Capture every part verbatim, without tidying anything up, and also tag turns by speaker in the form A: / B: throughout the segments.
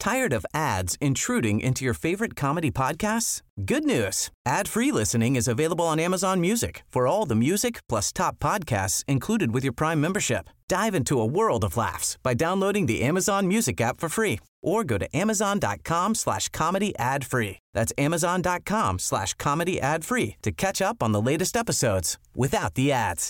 A: Tired of ads intruding into your favorite comedy podcasts? Good news. Ad-free listening is available on Amazon Music for all the music plus top podcasts included with your Prime membership. Dive into a world of laughs by downloading the Amazon Music app for free or go to amazon.com slash comedy ad free. That's amazon.com slash comedy ad free to catch up on the latest episodes without the ads.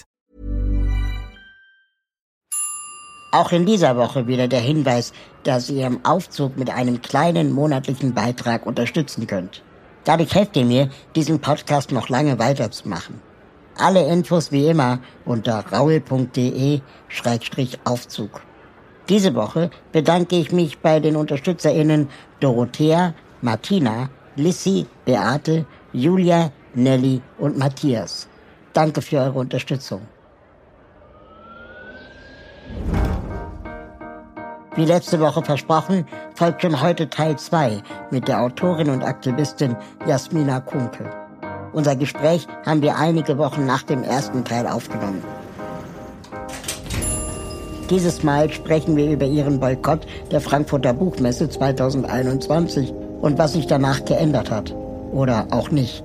B: Auch in dieser Woche wieder der Hinweis, dass ihr im Aufzug mit einem kleinen monatlichen Beitrag unterstützen könnt. Dadurch helft ihr mir, diesen Podcast noch lange weiterzumachen. Alle Infos wie immer unter raul.de Schrägstrich Aufzug. Diese Woche bedanke ich mich bei den UnterstützerInnen Dorothea, Martina, Lissy, Beate, Julia, Nelly und Matthias. Danke für eure Unterstützung. Wie letzte Woche versprochen, folgt schon heute Teil zwei mit der Autorin und Aktivistin Jasmina Kunke. Unser Gespräch haben wir einige Wochen nach dem ersten Teil aufgenommen. Dieses Mal sprechen wir über ihren Boykott der Frankfurter Buchmesse zwanzig einundzwanzig und was sich danach geändert hat. Oder auch nicht.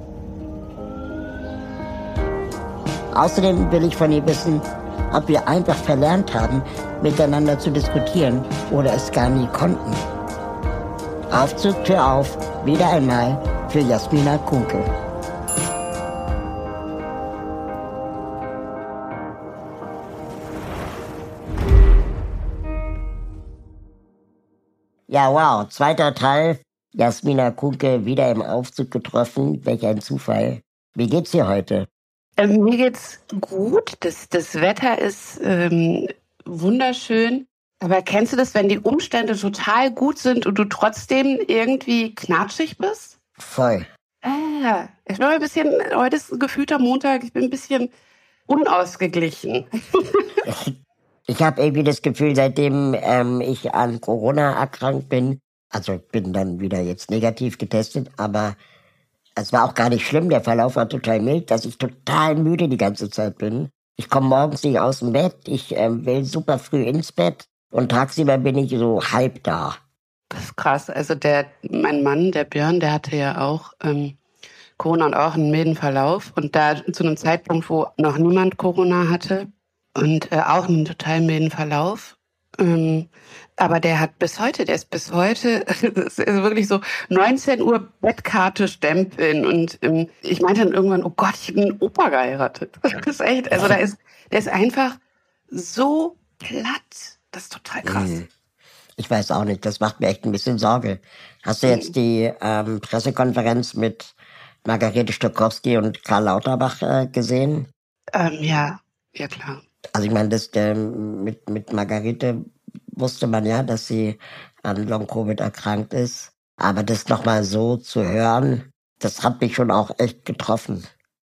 B: Außerdem will ich von ihr wissen, ob wir einfach verlernt haben, miteinander zu diskutieren oder es gar nie konnten. Aufzug Tür auf, wieder einmal für Jasmina Kunke. Ja, wow, zweiter Teil. Jasmina Kunke wieder im Aufzug getroffen. Welch ein Zufall. Wie geht's dir heute?
C: Ähm, mir geht's gut. Das, das Wetter ist ähm, wunderschön. Aber kennst du das, wenn die Umstände total gut sind und du trotzdem irgendwie knatschig bist?
B: Voll.
C: Ah, ich bin ein bisschen, heute ist ein gefühlter Montag, ich bin ein bisschen unausgeglichen.
B: Ich habe irgendwie das Gefühl, seitdem ähm, ich an Corona erkrankt bin, also ich bin dann wieder jetzt negativ getestet, aber es war auch gar nicht schlimm, der Verlauf war total mild, dass ich total müde die ganze Zeit bin. Ich komme morgens nicht aus dem Bett, ich ähm, will super früh ins Bett und tagsüber bin ich so halb da.
C: Das ist krass, also der, mein Mann, der Björn, der hatte ja auch ähm, Corona und auch einen milden Verlauf und da zu einem Zeitpunkt, wo noch niemand Corona hatte und äh, auch einen total milden Verlauf. Ähm, aber der hat bis heute, der ist bis heute, das ist wirklich so neunzehn Uhr Bettkarte stempeln und ähm, ich meinte dann irgendwann, oh Gott, ich habe einen Opa geheiratet. Das ist echt, also da ist, der ist einfach so platt. Das ist total krass.
B: Ich weiß auch nicht, das macht mir echt ein bisschen Sorge. Hast du jetzt die ähm, Pressekonferenz mit Margarete Stokowski und Karl Lauterbach äh, gesehen?
C: Ähm, ja, ja klar.
B: Also ich meine, das äh, mit, mit Margarete wusste man ja, dass sie an Long-Covid erkrankt ist. Aber das nochmal so zu hören, das hat mich schon auch echt getroffen.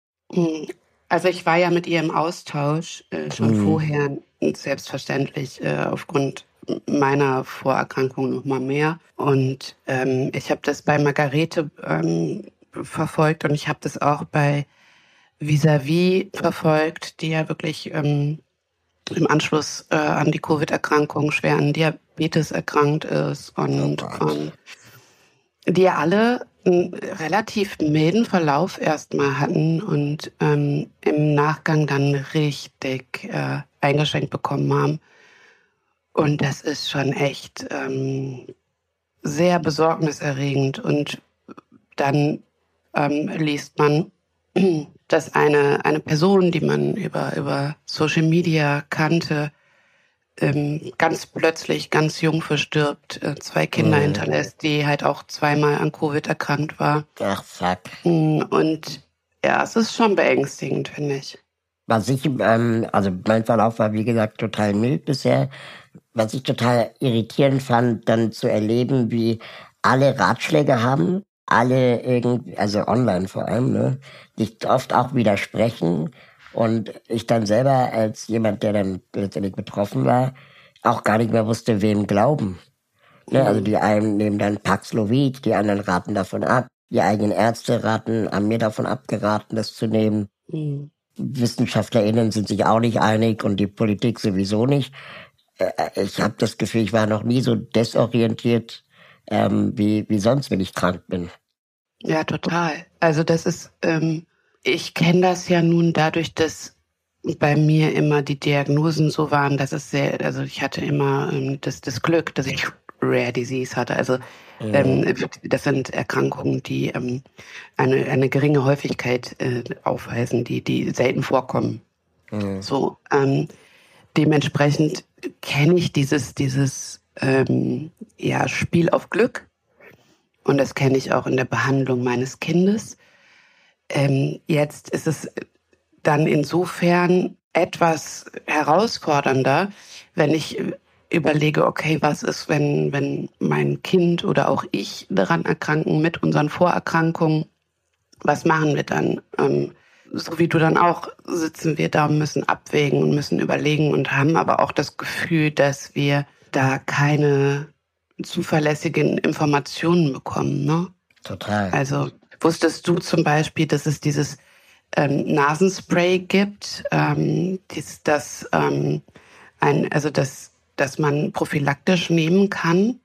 C: Also ich war ja mit ihr im Austausch äh, schon
B: Mhm.
C: vorher, selbstverständlich äh, aufgrund meiner Vorerkrankung noch mal mehr. Und ähm, ich habe das bei Margarete ähm, verfolgt und ich habe das auch bei Vis-à-vis verfolgt, die ja wirklich ähm, im Anschluss äh, an die Covid-Erkrankung schwer an Diabetes erkrankt ist und
B: Oh Gott.
C: ähm, die ja alle einen relativ milden Verlauf erstmal hatten und ähm, im Nachgang dann richtig äh, eingeschränkt bekommen haben. Und das ist schon echt ähm, sehr besorgniserregend. Und dann ähm, liest man, dass eine, eine Person, die man über, über Social Media kannte, ähm, ganz plötzlich, ganz jung verstirbt, äh, zwei Kinder
B: Mhm.
C: hinterlässt, die halt auch zweimal an Covid erkrankt war.
B: Ach, fuck.
C: Mm, Und ja, es ist schon beängstigend, finde ich.
B: Was ich, ähm, also mein Verlauf war wie gesagt total mild bisher. Was ich total irritierend fand, dann zu erleben, wie alle Ratschläge haben, alle irgendwie, also online vor allem, ne, die oft auch widersprechen und ich dann selber als jemand, der dann letztendlich betroffen war, auch gar nicht mehr wusste, wem glauben. Ne, also die einen nehmen dann Paxlovid, die anderen raten davon ab, die eigenen Ärzte raten, haben mir davon abgeraten, das zu nehmen.
C: Mhm.
B: WissenschaftlerInnen sind sich auch nicht einig und die Politik sowieso nicht. Äh, Ich habe das Gefühl, ich war noch nie so desorientiert ähm, wie, wie sonst, wenn ich krank bin.
C: Ja, total. Also das ist, ähm, ich kenne das ja nun dadurch, dass bei mir immer die Diagnosen so waren, dass es sehr, also ich hatte immer ähm, das, das Glück, dass ich Rare Disease hatte. Also ähm, das sind Erkrankungen, die ähm, eine, eine geringe Häufigkeit äh, aufweisen, die, die selten vorkommen.
B: Mhm.
C: So, ähm, dementsprechend kenne ich dieses, dieses ähm, ja, Spiel auf Glück. Und das kenne ich auch in der Behandlung meines Kindes. Ähm, jetzt ist es dann insofern etwas herausfordernder, wenn ich überlege, okay, was ist, wenn, wenn mein Kind oder auch ich daran erkranken mit unseren Vorerkrankungen? Was machen wir dann? Ähm, so wie du dann auch, sitzen wir da und müssen abwägen und müssen überlegen und haben aber auch das Gefühl, dass wir da keine zuverlässigen Informationen bekommen, ne?
B: Total.
C: Also wusstest du zum Beispiel, dass es dieses ähm, Nasenspray gibt, ähm, dies, das, ähm, ein, also das, das man prophylaktisch nehmen kann,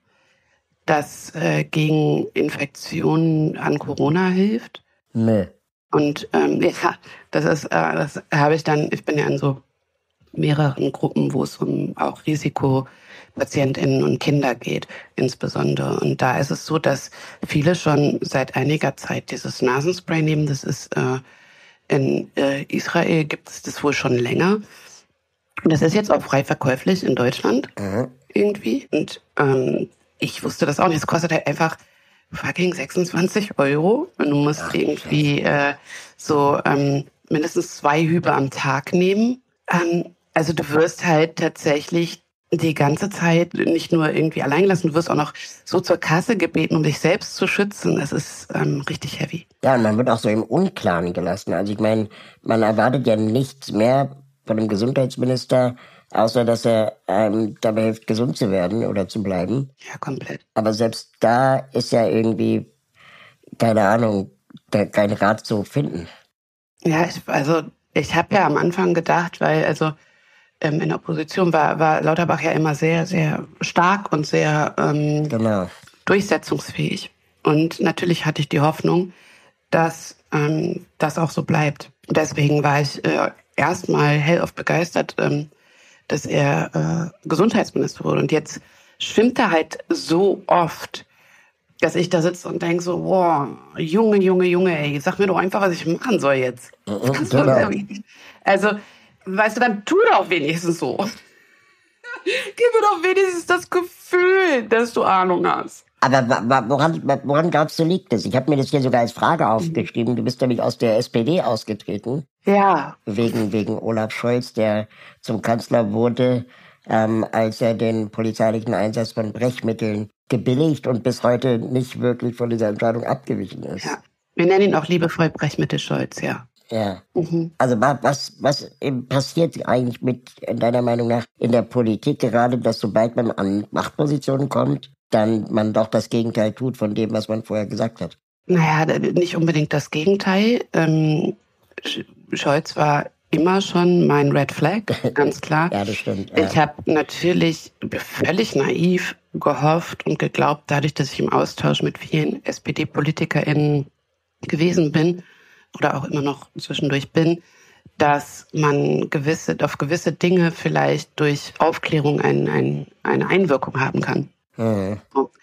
C: das äh, gegen Infektionen an Corona hilft?
B: Nee.
C: Und ähm, ja, das ist, äh, das habe ich dann, ich bin ja in so mehreren Gruppen, wo es um auch Risikopatientinnen und Kinder geht, insbesondere. Und da ist es so, dass viele schon seit einiger Zeit dieses Nasenspray nehmen. Das ist äh, in äh, Israel gibt es das wohl schon länger. Und das ist jetzt auch frei verkäuflich in Deutschland
B: Mhm.
C: irgendwie. Und ähm, ich wusste das auch nicht. Es kostet halt einfach fucking sechsundzwanzig Euro. Und du musst
B: Ach,
C: irgendwie äh, so ähm, mindestens zwei Hübe am Tag nehmen. Ähm, also du wirst halt tatsächlich die ganze Zeit nicht nur irgendwie allein gelassen, du wirst auch noch so zur Kasse gebeten, um dich selbst zu schützen. Das ist ähm, richtig heavy.
B: Ja, und man wird auch so im Unklaren gelassen. Also ich meine, man erwartet ja nichts mehr von dem Gesundheitsminister, außer dass er einem dabei hilft, gesund zu werden oder zu bleiben.
C: Ja, komplett.
B: Aber selbst da ist ja irgendwie, keine Ahnung, kein Rat zu finden.
C: Ja, ich, also ich habe ja am Anfang gedacht, weil also ähm, in der Opposition war, war Lauterbach ja immer sehr, sehr stark und sehr ähm,
B: Genau.
C: durchsetzungsfähig. Und natürlich hatte ich die Hoffnung, dass ähm, das auch so bleibt. Deswegen war ich äh, erstmal hellauf begeistert, ähm, dass er äh, Gesundheitsminister wurde. Und jetzt schwimmt er halt so oft, dass ich da sitze und denke so, wow, Junge, Junge, Junge, ey, sag mir doch einfach, was ich machen soll jetzt.
B: Mhm, genau.
C: Also, weißt du, dann tu doch wenigstens so. Gib mir doch wenigstens das Gefühl, dass du Ahnung hast.
B: Aber woran, woran glaubst du, liegt es? Ich habe mir das hier sogar als Frage aufgeschrieben. Du bist nämlich aus der S P D ausgetreten.
C: Ja.
B: Wegen, wegen Olaf Scholz, der zum Kanzler wurde, ähm, als er den polizeilichen Einsatz von Brechmitteln gebilligt und bis heute nicht wirklich von dieser Entscheidung abgewichen ist.
C: Ja. Wir nennen ihn auch liebevoll Brechmittel Scholz, ja.
B: Ja.
C: Mhm.
B: Also was, was passiert eigentlich mit, deiner Meinung nach, in der Politik gerade, dass sobald man an Machtpositionen kommt, dann man doch das Gegenteil tut von dem, was man vorher gesagt hat?
C: Naja, nicht unbedingt das Gegenteil. Ähm, Scholz war immer schon mein Red Flag, ganz klar.
B: Ja, das stimmt. Ja.
C: Ich habe natürlich völlig naiv gehofft und geglaubt, dadurch, dass ich im Austausch mit vielen S P D-PolitikerInnen gewesen bin oder auch immer noch zwischendurch bin, dass man gewisse, auf gewisse Dinge vielleicht durch Aufklärung ein, ein, eine Einwirkung haben kann.
B: Mhm.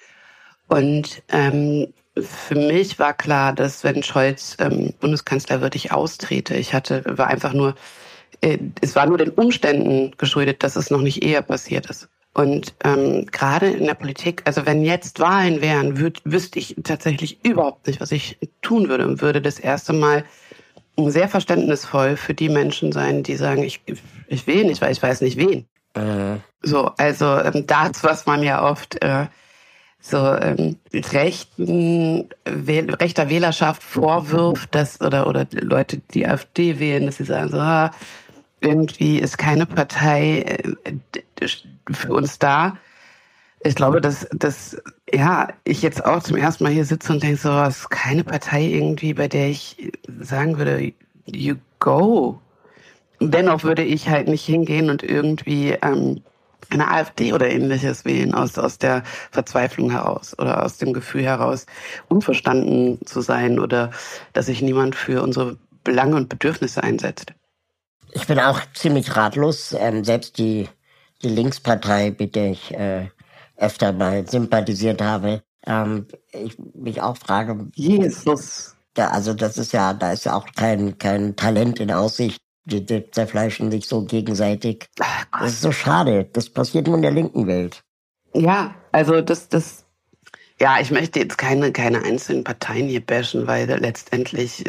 C: Und ähm, für mich war klar, dass wenn Scholz ähm, Bundeskanzler wird, ich austrete. Ich hatte, war einfach nur, äh, es war nur den Umständen geschuldet, dass es noch nicht eher passiert ist. Und ähm, gerade in der Politik, also wenn jetzt Wahlen wären, würd, wüsste ich tatsächlich überhaupt nicht, was ich tun würde. Und würde das erste Mal sehr verständnisvoll für die Menschen sein, die sagen, ich, ich will nicht, weil ich weiß nicht wen.
B: Mhm.
C: So, also ähm, das, was man ja oft äh, so ähm, rechten, wähl, rechter Wählerschaft vorwirft, dass oder oder Leute, die AfD wählen, dass sie sagen so, ah, irgendwie ist keine Partei äh, für uns da. Ich glaube, dass, dass ja, ich jetzt auch zum ersten Mal hier sitze und denke so, es ist keine Partei irgendwie, bei der ich sagen würde, you go. Dennoch würde ich halt nicht hingehen und irgendwie ähm, eine AfD oder ähnliches wählen, aus, aus der Verzweiflung heraus oder aus dem Gefühl heraus, unverstanden zu sein oder dass sich niemand für unsere Belange und Bedürfnisse einsetzt.
B: Ich bin auch ziemlich ratlos. Ähm, selbst die, die Linkspartei, mit der ich äh, öfter mal sympathisiert habe, ähm, ich mich auch frage,
C: Jesus.
B: Ja, also das ist ja, da ist ja auch kein, kein Talent in Aussicht. Die, die zerfleischen sich so gegenseitig. Das ist so schade. Das passiert nur in der linken Welt.
C: Ja, also das, das, ja, ich möchte jetzt keine, keine einzelnen Parteien hier bashen, weil letztendlich,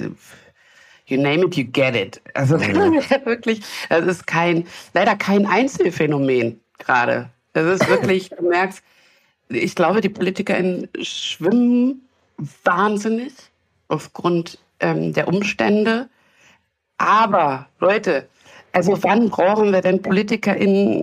C: you name it, you get it. Also mhm. wirklich, das ist kein, leider kein Einzelfenomen gerade. Das ist wirklich, du merkst, ich glaube, die PolitikerInnen schwimmen wahnsinnig aufgrund ähm, der Umstände. Aber, Leute, also wann brauchen wir denn PolitikerInnen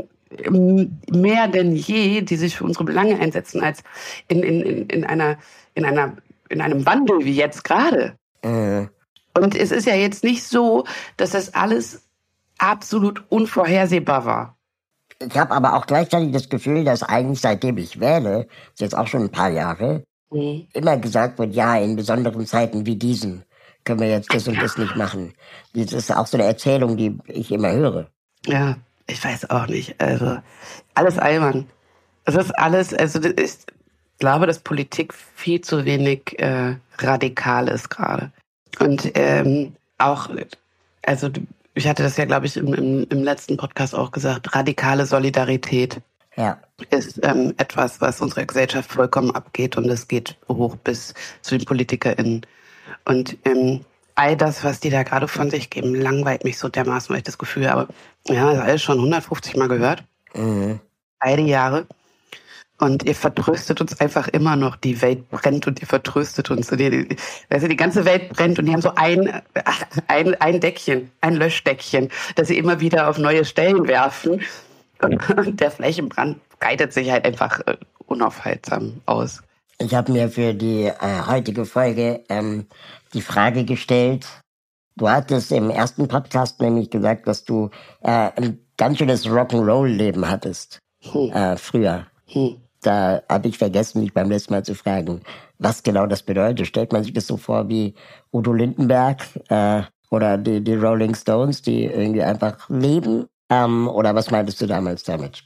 C: mehr denn je, die sich für unsere Belange einsetzen, als in, in, in, einer, in, einer, in einem Wandel wie jetzt gerade? Mhm. Und es ist ja jetzt nicht so, dass das alles absolut unvorhersehbar war.
B: Ich habe aber auch gleichzeitig das Gefühl, dass eigentlich seitdem ich wähle, ist jetzt auch schon ein paar Jahre, mhm. immer gesagt wird, ja, in besonderen Zeiten wie diesen können wir jetzt das und das nicht machen. Das ist auch so eine Erzählung, die ich immer höre.
C: Ja, ich weiß auch nicht. Also alles albern. Es ist alles, also ich glaube, dass Politik viel zu wenig äh, radikal ist gerade. Und ähm, auch, also ich hatte das ja, glaube ich, im, im, im letzten Podcast auch gesagt, radikale Solidarität ja. ist ähm, etwas, was unserer Gesellschaft vollkommen abgeht und es geht hoch bis zu den PolitikerInnen. Und ähm, all das, was die da gerade von sich geben, langweilt mich so dermaßen, weil ich das Gefühl habe, ja, das alles schon hundertfünfzig Mal gehört. Mhm. All die Jahre. Und ihr vertröstet uns einfach immer noch, die Welt brennt und ihr vertröstet uns. Und ihr, die, also die ganze Welt brennt und die haben so ein, ein, ein Deckchen, ein Löschdeckchen, das sie immer wieder auf neue Stellen werfen. Und der Flächenbrand breitet sich halt einfach äh, unaufhaltsam aus.
B: Ich habe mir für die äh, heutige Folge ähm, die Frage gestellt. Du hattest im ersten Podcast nämlich gesagt, dass du äh, ein ganz schönes Rock'n'Roll-Leben hattest. Hm. Äh, früher. Hm. Da habe ich vergessen, mich beim letzten Mal zu fragen, was genau das bedeutet. Stellt man sich das so vor wie Udo Lindenberg äh, oder die, die Rolling Stones, die irgendwie einfach leben? Ähm, oder was meintest du damals damit?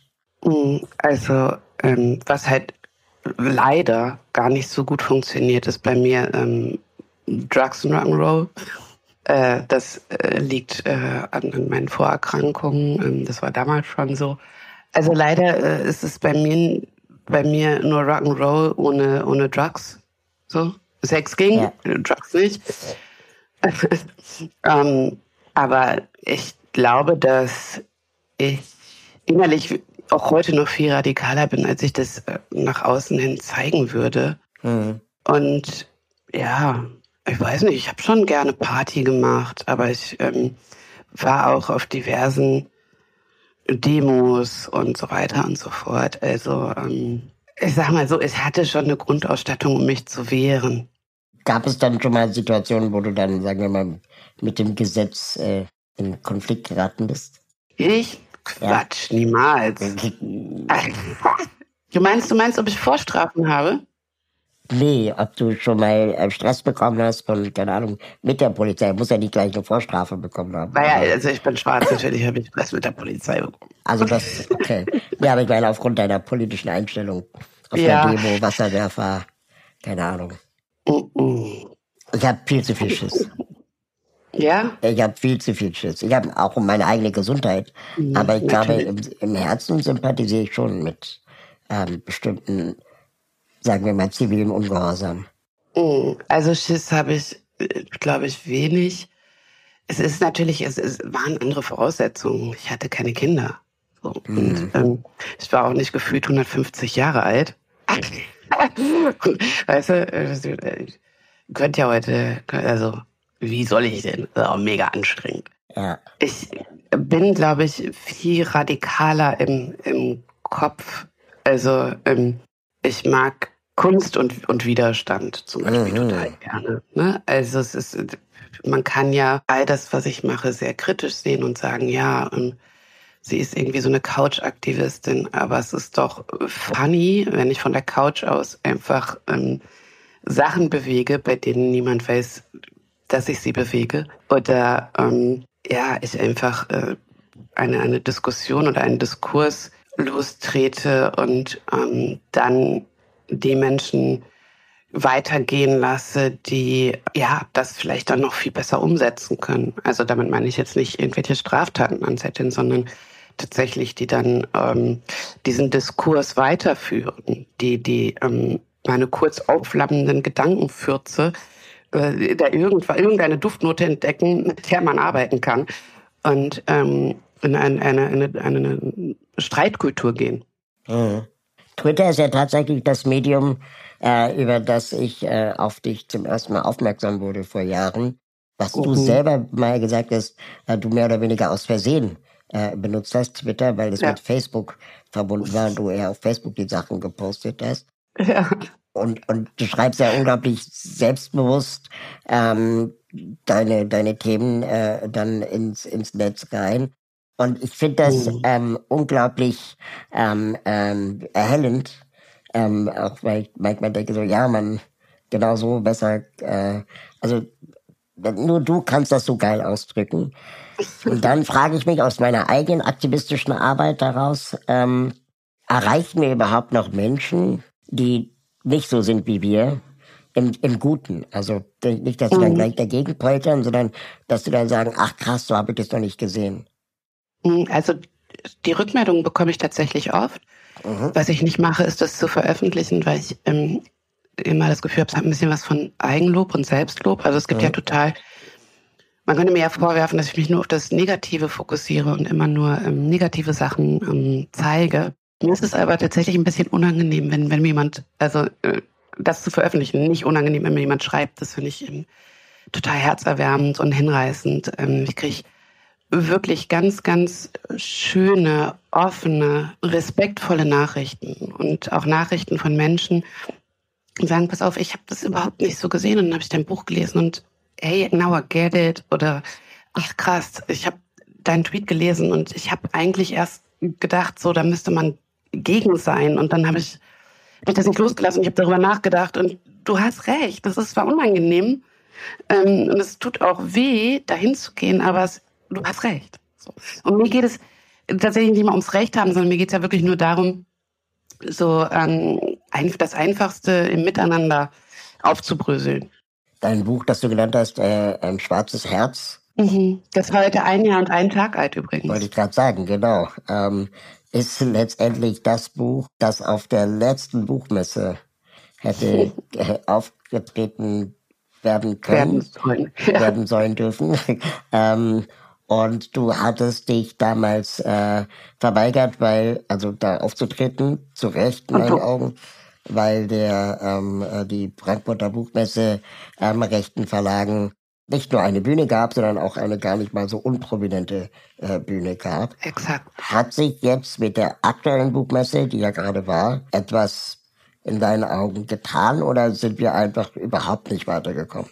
C: Also, ähm, was halt leider gar nicht so gut funktioniert, ist bei mir ähm, Drugs und Rock'n'Roll. Äh, das äh, liegt äh, an, an meinen Vorerkrankungen. Ähm, das war damals schon so. Also leider äh, ist es bei mir bei mir nur Rock'n'Roll ohne ohne Drugs. So Sex ging, ja. Drugs nicht. ähm, aber ich glaube, dass ich innerlich auch heute noch viel radikaler bin, als ich das nach außen hin zeigen würde. Mhm. Und ja, ich weiß nicht, ich habe schon gerne Party gemacht, aber ich ähm, war auch auf diversen Demos und so weiter und so fort. Also ähm, ich sag mal so, ich hatte schon eine Grundausstattung, um mich zu wehren.
B: Gab es dann schon mal Situationen, wo du dann, sagen wir mal, mit dem Gesetz äh, in Konflikt geraten bist?
C: Ich? Quatsch, ja. Niemals. Du meinst, du meinst, ob ich Vorstrafen habe?
B: Nee, ob du schon mal äh, Stress bekommen hast von, keine Ahnung, mit der Polizei. Muss ja nicht gleich eine Vorstrafe bekommen haben.
C: Naja, also ich bin schwarz, natürlich habe ich Stress mit der Polizei bekommen.
B: Also das, okay. Ja, aber ich meine, aufgrund deiner politischen Einstellung auf ja. der Demo, Wasserwerfer, keine Ahnung. Uh-uh. Ich habe viel zu viel Schiss.
C: Ja?
B: Ich habe viel zu viel Schiss. Ich habe auch um meine eigene Gesundheit. Mhm, aber ich natürlich. glaube, im, im Herzen sympathisiere ich schon mit ähm, bestimmten, sagen wir mal, zivilen Ungehorsam.
C: Also Schiss habe ich, glaube ich, wenig. Es ist natürlich, es, es waren andere Voraussetzungen. Ich hatte keine Kinder. So. Mhm. Und ähm, ich war auch nicht gefühlt hundertfünfzig Jahre alt. Weißt du, ich könnte ja heute, also wie soll ich denn? Das ist auch mega anstrengend. Ja. Ich bin, glaube ich, viel radikaler im, im Kopf. Also ähm, ich mag Kunst und, und Widerstand zum Beispiel mhm. total gerne. Ne? Also es ist, man kann ja all das, was ich mache, sehr kritisch sehen und sagen, ja, ähm, sie ist irgendwie so eine Couch-Aktivistin. Aber es ist doch funny, wenn ich von der Couch aus einfach ähm, Sachen bewege, bei denen niemand weiß, dass ich sie bewege. Oder ähm, ja, ich einfach äh, eine, eine Diskussion oder einen Diskurs lostrete und ähm, dann die Menschen weitergehen lasse, die ja das vielleicht dann noch viel besser umsetzen können. Also damit meine ich jetzt nicht irgendwelche Straftaten anzetteln, sondern tatsächlich, die dann ähm, diesen Diskurs weiterführen, die die ähm, meine kurz aufflammenden Gedankenfürze äh, da irgendwann irgendeine Duftnote entdecken, mit der man arbeiten kann und ähm, in eine, eine, eine, eine Streitkultur gehen.
B: Mhm. Twitter ist ja tatsächlich das Medium, äh, über das ich äh, auf dich zum ersten Mal aufmerksam wurde vor Jahren. Was mhm. du selber mal gesagt hast, äh, du mehr oder weniger aus Versehen äh, benutzt hast, Twitter, weil es ja. mit Facebook verbunden war und du eher auf Facebook die Sachen gepostet hast.
C: Ja.
B: Und, und du schreibst ja unglaublich selbstbewusst ähm, deine, deine Themen äh, dann ins, ins Netz rein. Und ich finde das mhm. ähm, unglaublich ähm, ähm, erhellend, ähm, auch weil ich manchmal denke so, ja, man, genau so besser, äh, also nur du kannst das so geil ausdrücken. Und dann frage ich mich aus meiner eigenen aktivistischen Arbeit daraus, ähm, erreichen wir überhaupt noch Menschen, die nicht so sind wie wir, im, im Guten? Also nicht, dass sie mhm. dann gleich dagegen poltern, sondern dass sie dann sagen, ach krass, so habe ich das noch nicht gesehen.
C: Also die Rückmeldungen bekomme ich tatsächlich oft. Mhm. Was ich nicht mache, ist das zu veröffentlichen, weil ich ähm, immer das Gefühl habe, es hat ein bisschen was von Eigenlob und Selbstlob. Also es gibt mhm. ja total, man könnte mir ja vorwerfen, dass ich mich nur auf das Negative fokussiere und immer nur ähm, negative Sachen ähm, zeige. Mir ist es aber tatsächlich ein bisschen unangenehm, wenn, wenn jemand, also äh, das zu veröffentlichen, nicht unangenehm, wenn mir jemand schreibt. Das finde ich ähm, total herzerwärmend und hinreißend. Ähm, ich kriege wirklich ganz, ganz schöne, offene, respektvolle Nachrichten und auch Nachrichten von Menschen, die sagen, pass auf, ich habe das überhaupt nicht so gesehen und dann habe ich dein Buch gelesen und hey, now I get it oder ach krass, ich habe deinen Tweet gelesen und ich habe eigentlich erst gedacht, so, da müsste man gegen sein und dann habe ich, hab ich das nicht losgelassen und ich habe darüber nachgedacht und du hast recht, das ist zwar unangenehm ähm, und es tut auch weh, dahin zu gehen, aber es du hast recht. So. Und mir geht es tatsächlich nicht mal ums Recht haben, sondern mir geht es ja wirklich nur darum, so ähm, ein, das Einfachste im Miteinander aufzubröseln.
B: Dein Buch, das du genannt hast, äh, ein schwarzes Herz.
C: Mhm. Das war heute ein Jahr und einen Tag alt übrigens.
B: Wollte ich gerade sagen, genau. Ähm, ist letztendlich das Buch, das auf der letzten Buchmesse hätte äh, aufgetreten werden können,
C: werden sollen, ja.
B: werden sollen dürfen. ähm, Und du hattest dich damals äh, verweigert, weil, also da aufzutreten, zu Recht in meinen Augen, weil der ähm, die Frankfurter Buchmesse ähm, rechten Verlagen nicht nur eine Bühne gab, sondern auch eine gar nicht mal so unprominente äh, Bühne gab.
C: Exakt.
B: Hat sich jetzt mit der aktuellen Buchmesse, die ja gerade war, etwas in deinen Augen getan oder sind wir einfach überhaupt nicht weitergekommen?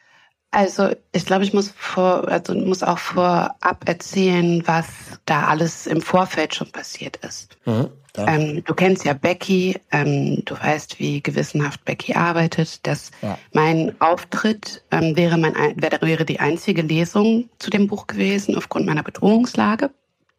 C: Also ich glaube, ich muss vor, also muss auch vorab erzählen, was da alles im Vorfeld schon passiert ist. Mhm, ja. ähm, du kennst ja Becky, ähm, du weißt, wie gewissenhaft Becky arbeitet. Dass ja. Mein Auftritt ähm, wäre, mein, wäre, wäre die einzige Lesung zu dem Buch gewesen aufgrund meiner Bedrohungslage.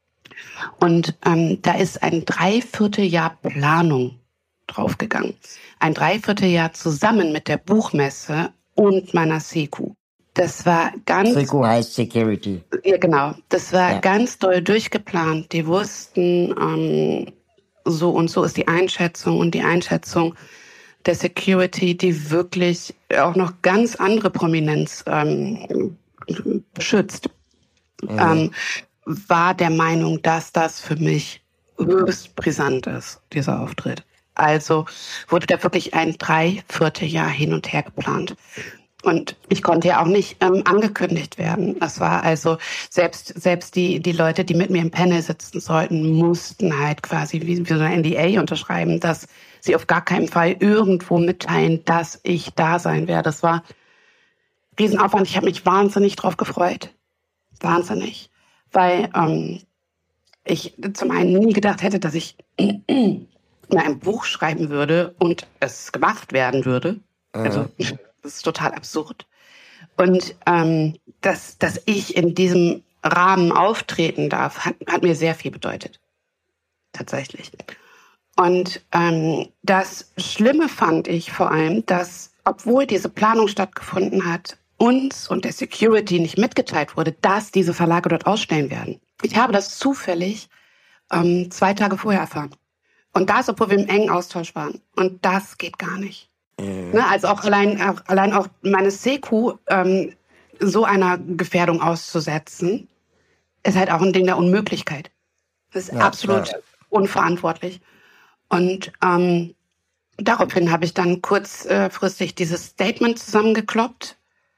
C: Und ähm, da ist ein Dreivierteljahr Planung draufgegangen. Ein Dreivierteljahr zusammen mit der Buchmesse und meiner S E K U. Das war ganz...
B: S E K U heißt Security.
C: Ja, genau. Das war ja. ganz doll durchgeplant. Die wussten, ähm, so und so ist die Einschätzung und die Einschätzung der Security, die wirklich auch noch ganz andere Prominenz ähm, beschützt, mhm. ähm, war der Meinung, dass das für mich höchst brisant ist, dieser Auftritt. Also wurde da wirklich ein Dreivierteljahr hin und her geplant. Und ich konnte ja auch nicht ähm, angekündigt werden. Das war also, selbst selbst die die Leute, die mit mir im Panel sitzen sollten, mussten halt quasi wie, wie so eine N D A unterschreiben, dass sie auf gar keinen Fall irgendwo mitteilen, dass ich da sein werde. Das war Riesenaufwand. Ich habe mich wahnsinnig drauf gefreut. Wahnsinnig. Weil ähm, ich zum einen nie gedacht hätte, dass ich mal ein Buch schreiben würde und es gemacht werden würde. Mhm. Also das ist total absurd. Und ähm, dass, dass ich in diesem Rahmen auftreten darf, hat, hat mir sehr viel bedeutet. Tatsächlich. Und ähm, das Schlimme fand ich vor allem, dass, obwohl diese Planung stattgefunden hat, uns und der Security nicht mitgeteilt wurde, dass diese Verlage dort ausstellen werden. Ich habe das zufällig ähm, zwei Tage vorher erfahren. Und das, obwohl wir im engen Austausch waren. Und das geht gar nicht. Mhm. Ne, also auch allein, auch, allein auch meine Seku ähm, so einer Gefährdung auszusetzen, ist halt auch ein Ding der Unmöglichkeit. Das ist ja, absolut klar. Unverantwortlich. Und ähm, daraufhin habe ich dann kurzfristig dieses Statement zusammengekloppt.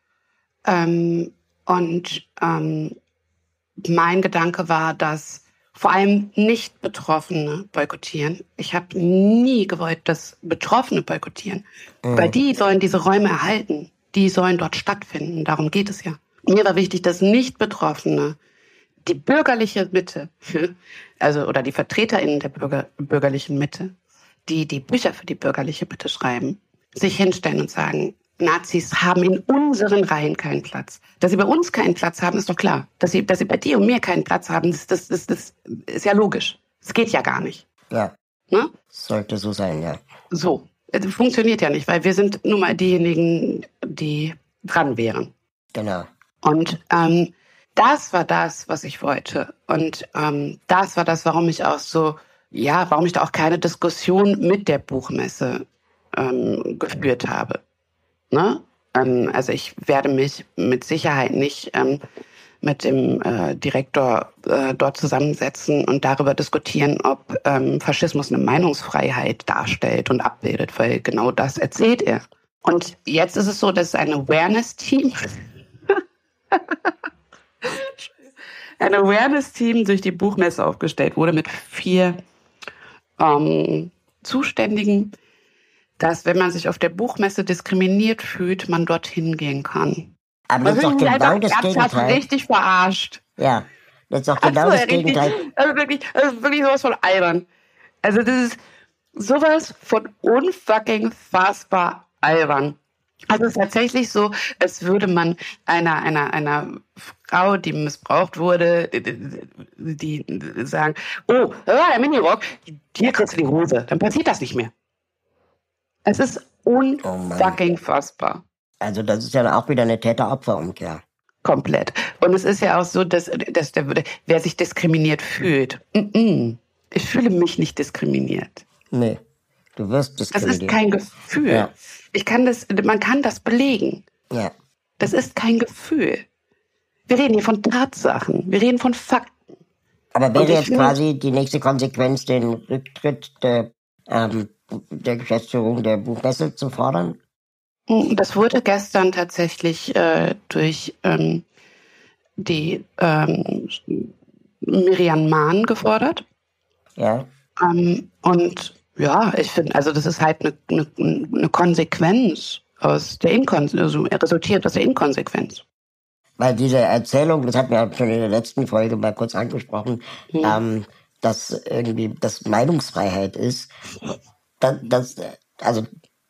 C: Ähm, und ähm, mein Gedanke war, dass vor allem Nicht-Betroffene boykottieren. Ich habe nie gewollt, dass Betroffene boykottieren. Mhm. Weil die sollen diese Räume erhalten. Die sollen dort stattfinden. Darum geht es ja. Mir war wichtig, dass Nicht-Betroffene die bürgerliche Mitte, also oder die VertreterInnen der Bürger, bürgerlichen Mitte, die die Bücher für die bürgerliche Mitte schreiben, sich hinstellen und sagen, Nazis haben in unseren Reihen keinen Platz. Dass sie bei uns keinen Platz haben, ist doch klar. Dass sie, dass sie bei dir und mir keinen Platz haben, das, das, das, das ist ja logisch. Das geht ja gar nicht.
B: Ja, ne? Sollte so sein, ja.
C: So, das funktioniert ja nicht, weil wir sind nun mal diejenigen, die dran wären.
B: Genau.
C: Und ähm, das war das, was ich wollte. Und ähm, das war das, warum ich auch so, ja, warum ich da auch keine Diskussion mit der Buchmesse ähm, geführt habe. Ne? Ähm, also ich werde mich mit Sicherheit nicht ähm, mit dem äh, Direktor äh, dort zusammensetzen und darüber diskutieren, ob ähm, Faschismus eine Meinungsfreiheit darstellt und abbildet, weil genau das erzählt er. Und jetzt ist es so, dass ein Awareness-Team ein Awareness-Team durch die Buchmesse aufgestellt wurde mit vier ähm, Zuständigen, dass, wenn man sich auf der Buchmesse diskriminiert fühlt, man dorthin gehen kann.
B: Aber das ist doch genau das Gegenteil.
C: Richtig verarscht.
B: Ja, das ist doch genau das Gegenteil.
C: Also wirklich, das ist wirklich sowas von albern. Also das ist sowas von unfucking fassbar albern. Also es ist tatsächlich so, als würde man einer, einer, einer Frau, die missbraucht wurde, die, die sagen, oh, der Minirock, hier kriegst du die Hose. Dann passiert das nicht mehr. Es ist unfucking oh fassbar.
B: Also das ist ja auch wieder eine Täter-Opfer-Umkehr.
C: Komplett. Und es ist ja auch so, dass, dass der, wer sich diskriminiert fühlt. Mm-mm. Ich fühle mich nicht diskriminiert.
B: Nee, du wirst diskriminiert.
C: Das ist kein Gefühl. Ja. Ich kann das, man kann das belegen.
B: Ja.
C: Das ist kein Gefühl. Wir reden hier von Tatsachen. Wir reden von Fakten.
B: Aber wäre jetzt quasi die nächste Konsequenz, den Rücktritt der, ähm, der Geschäftsführung der Buchmesse zu fordern?
C: Das wurde gestern tatsächlich äh, durch ähm, die ähm, Miriam Mahn gefordert.
B: Ja.
C: Ähm, und ja, ich finde, also das ist halt eine, eine, eine Konsequenz aus der Inkonsequenz, also resultiert aus der Inkonsequenz.
B: Weil diese Erzählung, das hatten wir schon in der letzten Folge mal kurz angesprochen, hm. ähm, dass irgendwie das Meinungsfreiheit ist, das, das also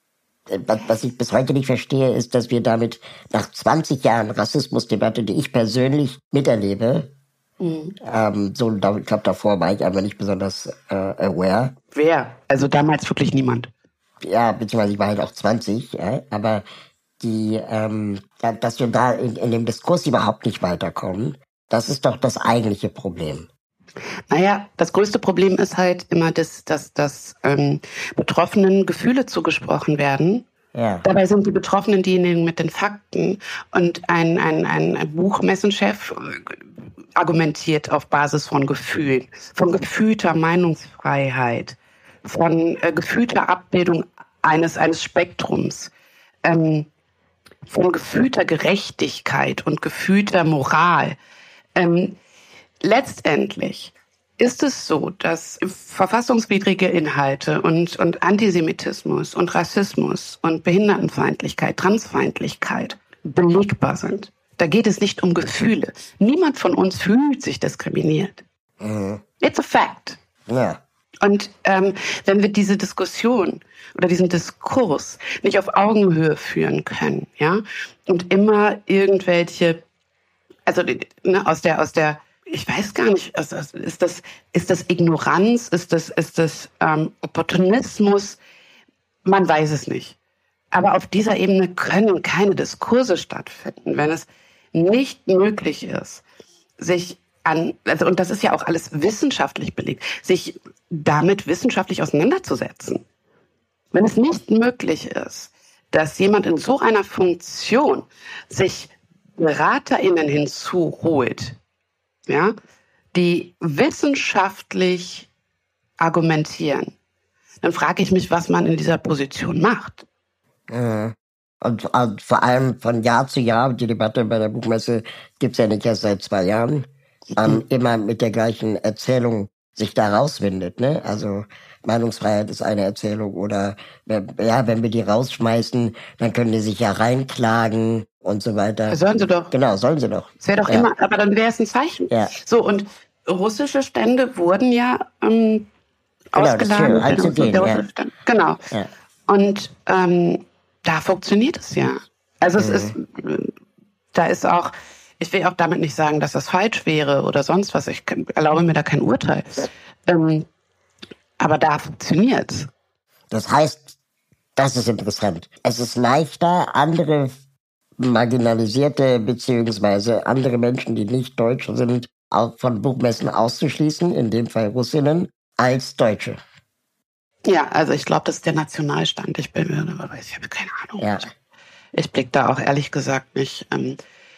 B: was ich bis heute nicht verstehe, ist, dass wir damit nach zwanzig Jahren Rassismusdebatte, die ich persönlich miterlebe, mhm. ähm, so, ich glaube, davor war ich einfach nicht besonders äh, aware.
C: Wer? Also damals wirklich niemand.
B: Ja, beziehungsweise ich war halt auch zwanzig, ja, aber die, ähm, dass wir da in, in dem Diskurs überhaupt nicht weiterkommen, das ist doch das eigentliche Problem.
C: Naja, das größte Problem ist halt immer, dass, dass, dass ähm, Betroffenen Gefühle zugesprochen werden.
B: Ja.
C: Dabei sind die Betroffenen diejenigen mit den Fakten. Und ein, ein, ein Buchmessenchef argumentiert auf Basis von Gefühlen, von gefühlter Meinungsfreiheit, von äh, gefühlter Abbildung eines, eines Spektrums, ähm, von gefühlter Gerechtigkeit und gefühlter Moral. Ähm, Letztendlich ist es so, dass verfassungswidrige Inhalte und, und Antisemitismus und Rassismus und Behindertenfeindlichkeit, Transfeindlichkeit belegbar sind. Da geht es nicht um Gefühle. Niemand von uns fühlt sich diskriminiert.
B: Mhm.
C: It's a fact.
B: Ja.
C: Und ähm, wenn wir diese Diskussion oder diesen Diskurs nicht auf Augenhöhe führen können, ja, und immer irgendwelche, also ne, aus der, aus der, ich weiß gar nicht, also, ist das, ist das Ignoranz, ist das, ist das ähm, Opportunismus? Man weiß es nicht. Aber auf dieser Ebene können keine Diskurse stattfinden, wenn es nicht möglich ist, sich an, also, und das ist ja auch alles wissenschaftlich belegt, sich damit wissenschaftlich auseinanderzusetzen. Wenn es nicht möglich ist, dass jemand in so einer Funktion sich BeraterInnen hinzuholt, ja, die wissenschaftlich argumentieren, dann frage ich mich, was man in dieser Position macht.
B: Mhm. Und, und vor allem von Jahr zu Jahr, die Debatte bei der Buchmesse gibt's ja nicht erst seit zwei Jahren, ähm, mhm. immer mit der gleichen Erzählung sich da rauswindet, ne? Also Meinungsfreiheit ist eine Erzählung oder ja, wenn wir die rausschmeißen, dann können die sich ja reinklagen und so weiter.
C: Sollen sie doch.
B: Genau, sollen sie doch.
C: Das wäre doch
B: ja.
C: immer, aber dann wäre es ein Zeichen.
B: Ja.
C: So, und russische Stände wurden ja ähm,
B: genau,
C: ausgeladen.
B: Das ist schön,
C: der
B: ja.
C: Stand. Genau.
B: Ja.
C: Und ähm, da funktioniert es ja. Also es mhm. ist, da ist auch, ich will auch damit nicht sagen, dass das falsch wäre oder sonst was. Ich erlaube mir da kein Urteil. Ähm, aber da funktioniert's.
B: Das heißt, das ist interessant. Es ist leichter, andere marginalisierte beziehungsweise andere Menschen, die nicht Deutsche sind, auch von Buchmessen auszuschließen, in dem Fall Russinnen, als Deutsche.
C: Ja, also ich glaube, das ist der Nationalstand. Ich bin mir, aber ich habe keine Ahnung.
B: Ja.
C: Ich blicke da auch ehrlich gesagt nicht ähm,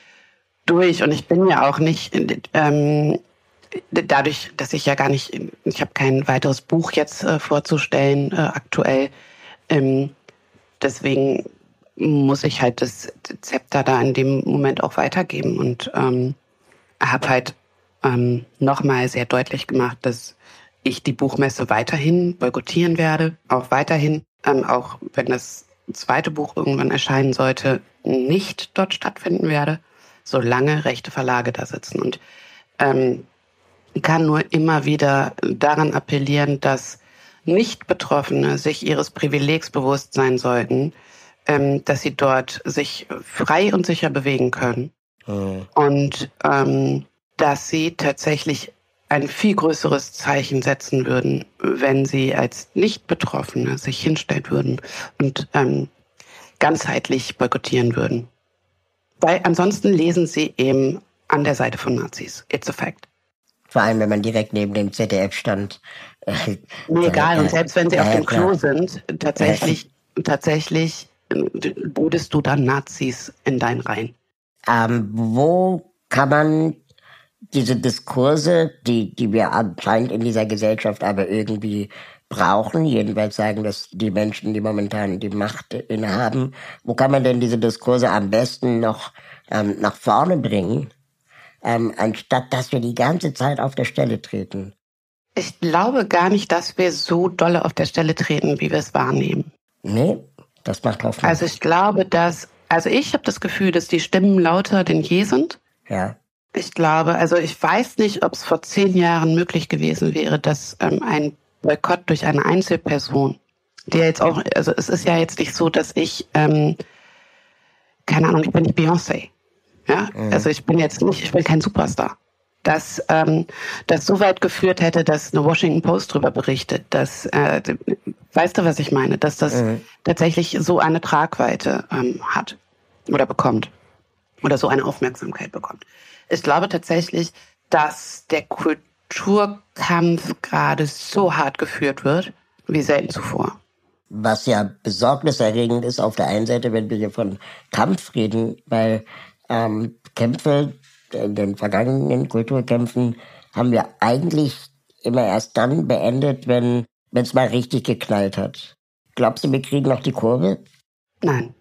C: durch. Und ich bin ja auch nicht, ähm, dadurch, dass ich ja gar nicht, ich habe kein weiteres Buch jetzt äh, vorzustellen äh, aktuell. Ähm, deswegen muss ich halt das Zepter da in dem Moment auch weitergeben. Und ähm, habe halt ähm, nochmal sehr deutlich gemacht, dass ich die Buchmesse weiterhin boykottieren werde, auch weiterhin, ähm, auch wenn das zweite Buch irgendwann erscheinen sollte, nicht dort stattfinden werde, solange rechte Verlage da sitzen. Und ähm, kann nur immer wieder daran appellieren, dass Nicht-Betroffene sich ihres Privilegs bewusst sein sollten, ähm, dass sie dort sich frei und sicher bewegen können. Mhm. Und ähm, dass sie tatsächlich ein viel größeres Zeichen setzen würden, wenn sie als Nicht-Betroffene sich hinstellen würden und ähm, ganzheitlich boykottieren würden. Weil ansonsten lesen sie eben an der Seite von Nazis. It's a fact.
B: Vor allem, wenn man direkt neben dem Z D F stand.
C: Äh, nee, egal, und selbst wenn sie äh, auf dem Klo sind, tatsächlich, äh, tatsächlich bodest du dann Nazis in deinen Reihen.
B: Ähm, wo kann man diese Diskurse, die, die wir anscheinend in dieser Gesellschaft aber irgendwie brauchen, jedenfalls sagen das die Menschen, die momentan die Macht innehaben, wo kann man denn diese Diskurse am besten noch ähm, nach vorne bringen, ähm, anstatt dass wir die ganze Zeit auf der Stelle treten?
C: Ich glaube gar nicht, dass wir so dolle auf der Stelle treten, wie wir es wahrnehmen.
B: Nee, das macht Hoffnung.
C: Also ich glaube, dass, also ich habe das Gefühl, dass die Stimmen lauter denn je sind.
B: Ja.
C: Ich glaube, also ich weiß nicht, ob es vor zehn Jahren möglich gewesen wäre, dass ähm, ein Boykott durch eine Einzelperson, der jetzt auch, also es ist ja jetzt nicht so, dass ich, ähm, keine Ahnung, ich bin nicht Beyoncé, ja, mhm. also ich bin jetzt nicht, ich bin kein Superstar, dass ähm, das so weit geführt hätte, dass eine Washington Post darüber berichtet, dass, äh, weißt du, was ich meine, dass das mhm. tatsächlich so eine Tragweite ähm, hat oder bekommt oder so eine Aufmerksamkeit bekommt. Ich glaube tatsächlich, dass der Kulturkampf gerade so hart geführt wird, wie selten zuvor.
B: Was ja besorgniserregend ist auf der einen Seite, wenn wir hier von Kampf reden, weil ähm, Kämpfe in den vergangenen Kulturkämpfen haben wir eigentlich immer erst dann beendet, wenn es mal richtig geknallt hat. Glaubst du, wir kriegen noch die Kurve?
C: Nein.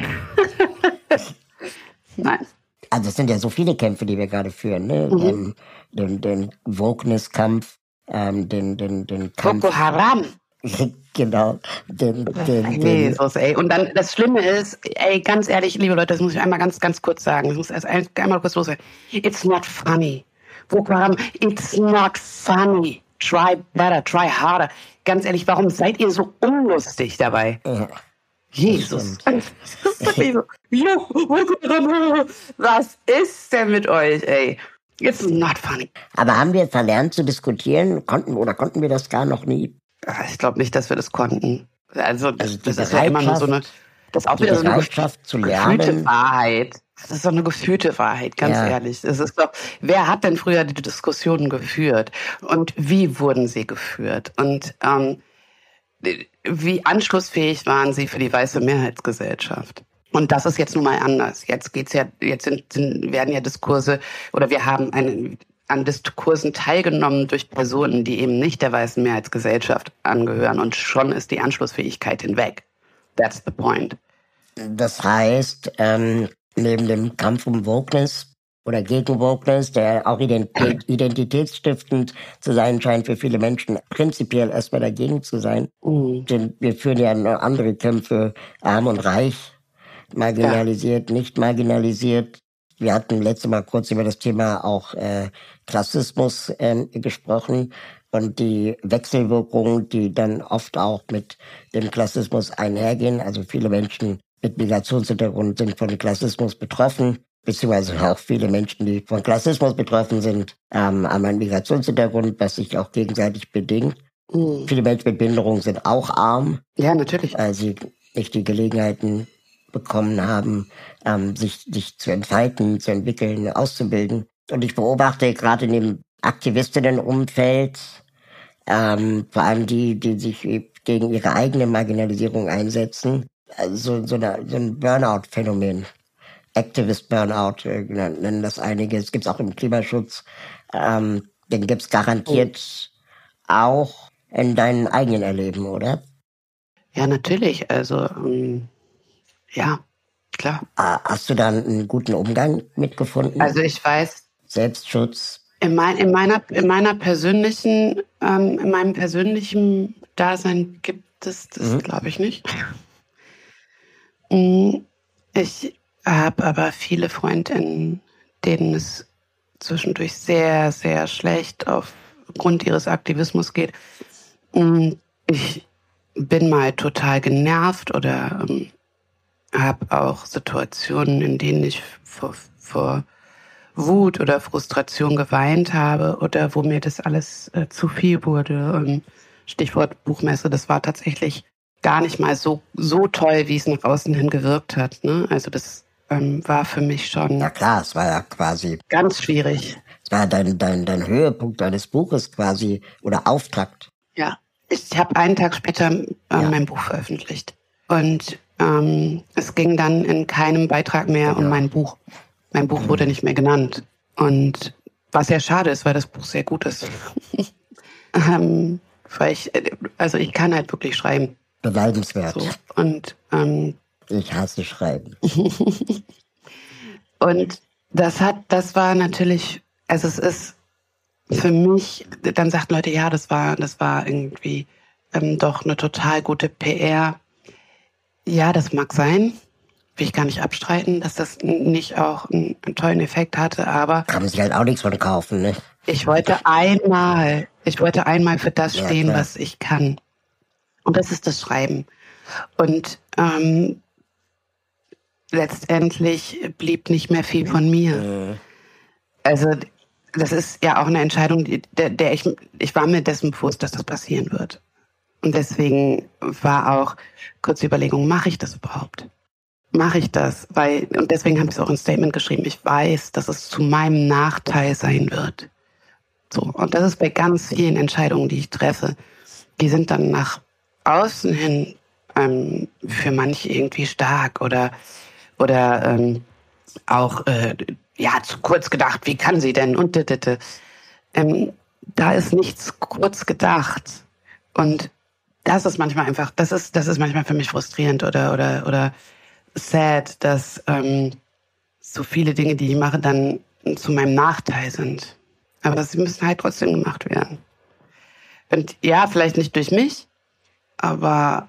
C: Nein.
B: Also es sind ja so viele Kämpfe, die wir gerade führen, ne? Mhm. Ähm, den den Wokeness-Kampf, ähm, den den den Kampf.
C: Boko Haram.
B: Genau. Den, den,
C: den Jesus, ey. Und dann das Schlimme ist, ey, ganz ehrlich, liebe Leute, das muss ich einmal ganz ganz kurz sagen. Ich muss erst einmal kurz loswerden. It's not funny Boko Haram, it's not funny. Try better, try harder. Ganz ehrlich, warum seid ihr so unlustig dabei?
B: Ja,
C: Jesus. Was ist denn mit euch, ey? It's not funny.
B: Aber haben wir verlernt zu diskutieren? Konnten oder konnten wir das gar noch nie?
C: Ich glaube nicht, dass wir das konnten. Also,
B: Also
C: das,
B: die
C: das ist ja immer nur so eine, das ist auch
B: die
C: wieder so eine
B: Bereitschaft zu
C: gefühlte
B: lernen.
C: Wahrheit. Das ist so eine gefühlte Wahrheit, ganz
B: Ja.
C: ehrlich. Es ist doch, wer hat denn früher die Diskussionen geführt? Und wie wurden sie geführt? Und ähm, wie anschlussfähig waren sie für die weiße Mehrheitsgesellschaft? Und das ist jetzt nun mal anders. Jetzt geht's ja, jetzt sind, sind, werden ja Diskurse, oder wir haben einen, an Diskursen teilgenommen durch Personen, die eben nicht der weißen Mehrheitsgesellschaft angehören. Und schon ist die Anschlussfähigkeit hinweg. That's the point.
B: Das heißt, ähm, neben dem Kampf um Wokeness oder gegen Wokeness, der auch ident- identitätsstiftend zu sein scheint für viele Menschen, prinzipiell erstmal dagegen zu sein.
C: Mhm.
B: Denn wir führen ja noch andere Kämpfe, arm und reich, marginalisiert, ja. nicht marginalisiert. Wir hatten letztes Mal kurz über das Thema auch äh, Klassismus äh, gesprochen und die Wechselwirkungen, die dann oft auch mit dem Klassismus einhergehen. Also viele Menschen mit Migrationshintergrund sind von Klassismus betroffen, beziehungsweise auch viele Menschen, die von Klassismus betroffen sind, ähm, haben einen Migrationshintergrund, was sich auch gegenseitig bedingt.
C: Mhm.
B: Viele Menschen mit Behinderung sind auch arm,
C: Ja, natürlich.
B: weil sie nicht die Gelegenheiten bekommen haben, ähm, sich, sich zu entfalten, zu entwickeln, auszubilden. Und ich beobachte gerade in dem Aktivistinnenumfeld, ähm, vor allem die, die sich gegen ihre eigene Marginalisierung einsetzen, also so, eine, so ein Burnout-Phänomen. Activist Burnout äh, nennen das einige. Es gibt es auch im Klimaschutz. Ähm, den gibt es garantiert oh. auch in deinem eigenen Erleben, oder?
C: Ja, natürlich. Also, ähm, ja, klar.
B: Hast du da einen guten Umgang mitgefunden?
C: Also ich weiß,
B: Selbstschutz?
C: In, mein, in, meiner, in meiner persönlichen, ähm, in meinem persönlichen Dasein gibt es das, mhm. glaube ich, nicht. Ich habe aber viele Freundinnen, denen es zwischendurch sehr, sehr schlecht aufgrund ihres Aktivismus geht. Ich bin mal total genervt oder ähm, habe auch Situationen, in denen ich vor, vor Wut oder Frustration geweint habe oder wo mir das alles äh, zu viel wurde. Und Stichwort Buchmesse, das war tatsächlich gar nicht mal so, so toll, wie es nach außen hin gewirkt hat. Ne? Also das ähm, war für mich schon...
B: Ja klar, es war ja quasi...
C: Ganz schwierig.
B: Es war dein, dein, dein Höhepunkt deines Buches quasi oder Auftakt.
C: Ja, ich habe einen Tag später ähm, ja. mein Buch veröffentlicht. Und ähm, es ging dann in keinem Beitrag mehr ja. um mein Buch. Mein Buch wurde nicht mehr genannt. Und was sehr schade ist, weil das Buch sehr gut ist. ähm, weil ich, also ich kann halt wirklich schreiben.
B: Beneidenswert.
C: So. Und ähm,
B: ich hasse Schreiben.
C: Und das hat, das war natürlich, also es ist für mich, dann sagten Leute, ja, das war, das war irgendwie ähm, doch eine total gute P R. Ja, das mag sein. Will ich gar nicht abstreiten, dass das nicht auch einen, einen tollen Effekt hatte, aber...
B: Kann man sich halt auch nichts von kaufen, ne?
C: Ich wollte einmal, ich wollte einmal für das
B: ja,
C: stehen,
B: klar.
C: was ich kann. Und das ist das Schreiben. Und ähm, letztendlich blieb nicht mehr viel von mir.
B: Mhm.
C: Also das ist ja auch eine Entscheidung, die, der, der ich, ich war mir dessen bewusst, dass das passieren wird. Und deswegen war auch kurz die Überlegung, mache ich das überhaupt? Mache ich das? Weil, und deswegen habe ich es auch in Statement geschrieben, ich weiß, dass es zu meinem Nachteil sein wird. So, und das ist bei ganz vielen Entscheidungen, die ich treffe. Die sind dann nach außen hin ähm, für manche irgendwie stark oder, oder ähm, auch äh, ja, zu kurz gedacht, wie kann sie denn? Und d ähm, da ist nichts kurz gedacht. Und das ist manchmal einfach, das ist, das ist manchmal für mich frustrierend oder, oder, oder sad, dass ähm, so viele Dinge, die ich mache, dann zu meinem Nachteil sind. Aber sie müssen halt trotzdem gemacht werden. Und ja, vielleicht nicht durch mich, aber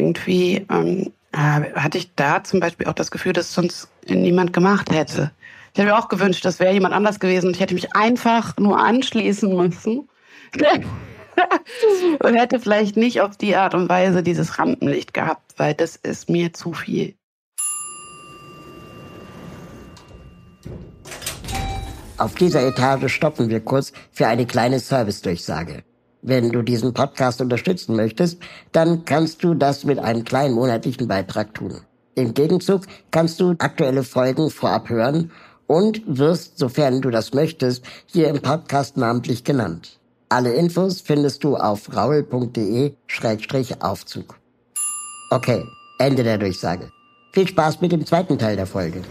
C: irgendwie ähm, hatte ich da zum Beispiel auch das Gefühl, dass sonst niemand gemacht hätte. Ich hätte mir auch gewünscht, das wäre jemand anders gewesen. Ich hätte mich einfach nur anschließen müssen. Und hätte vielleicht nicht auf die Art und Weise dieses Rampenlicht gehabt, weil das ist mir zu viel.
B: Auf dieser Etage stoppen wir kurz für eine kleine Service-Durchsage. Wenn du diesen Podcast unterstützen möchtest, dann kannst du das mit einem kleinen monatlichen Beitrag tun. Im Gegenzug kannst du aktuelle Folgen vorab hören und wirst, sofern du das möchtest, hier im Podcast namentlich genannt. Alle Infos findest du auf raul punkt de Schrägstrich Aufzug. Okay, Ende der Durchsage. Viel Spaß mit dem zweiten Teil der Folge.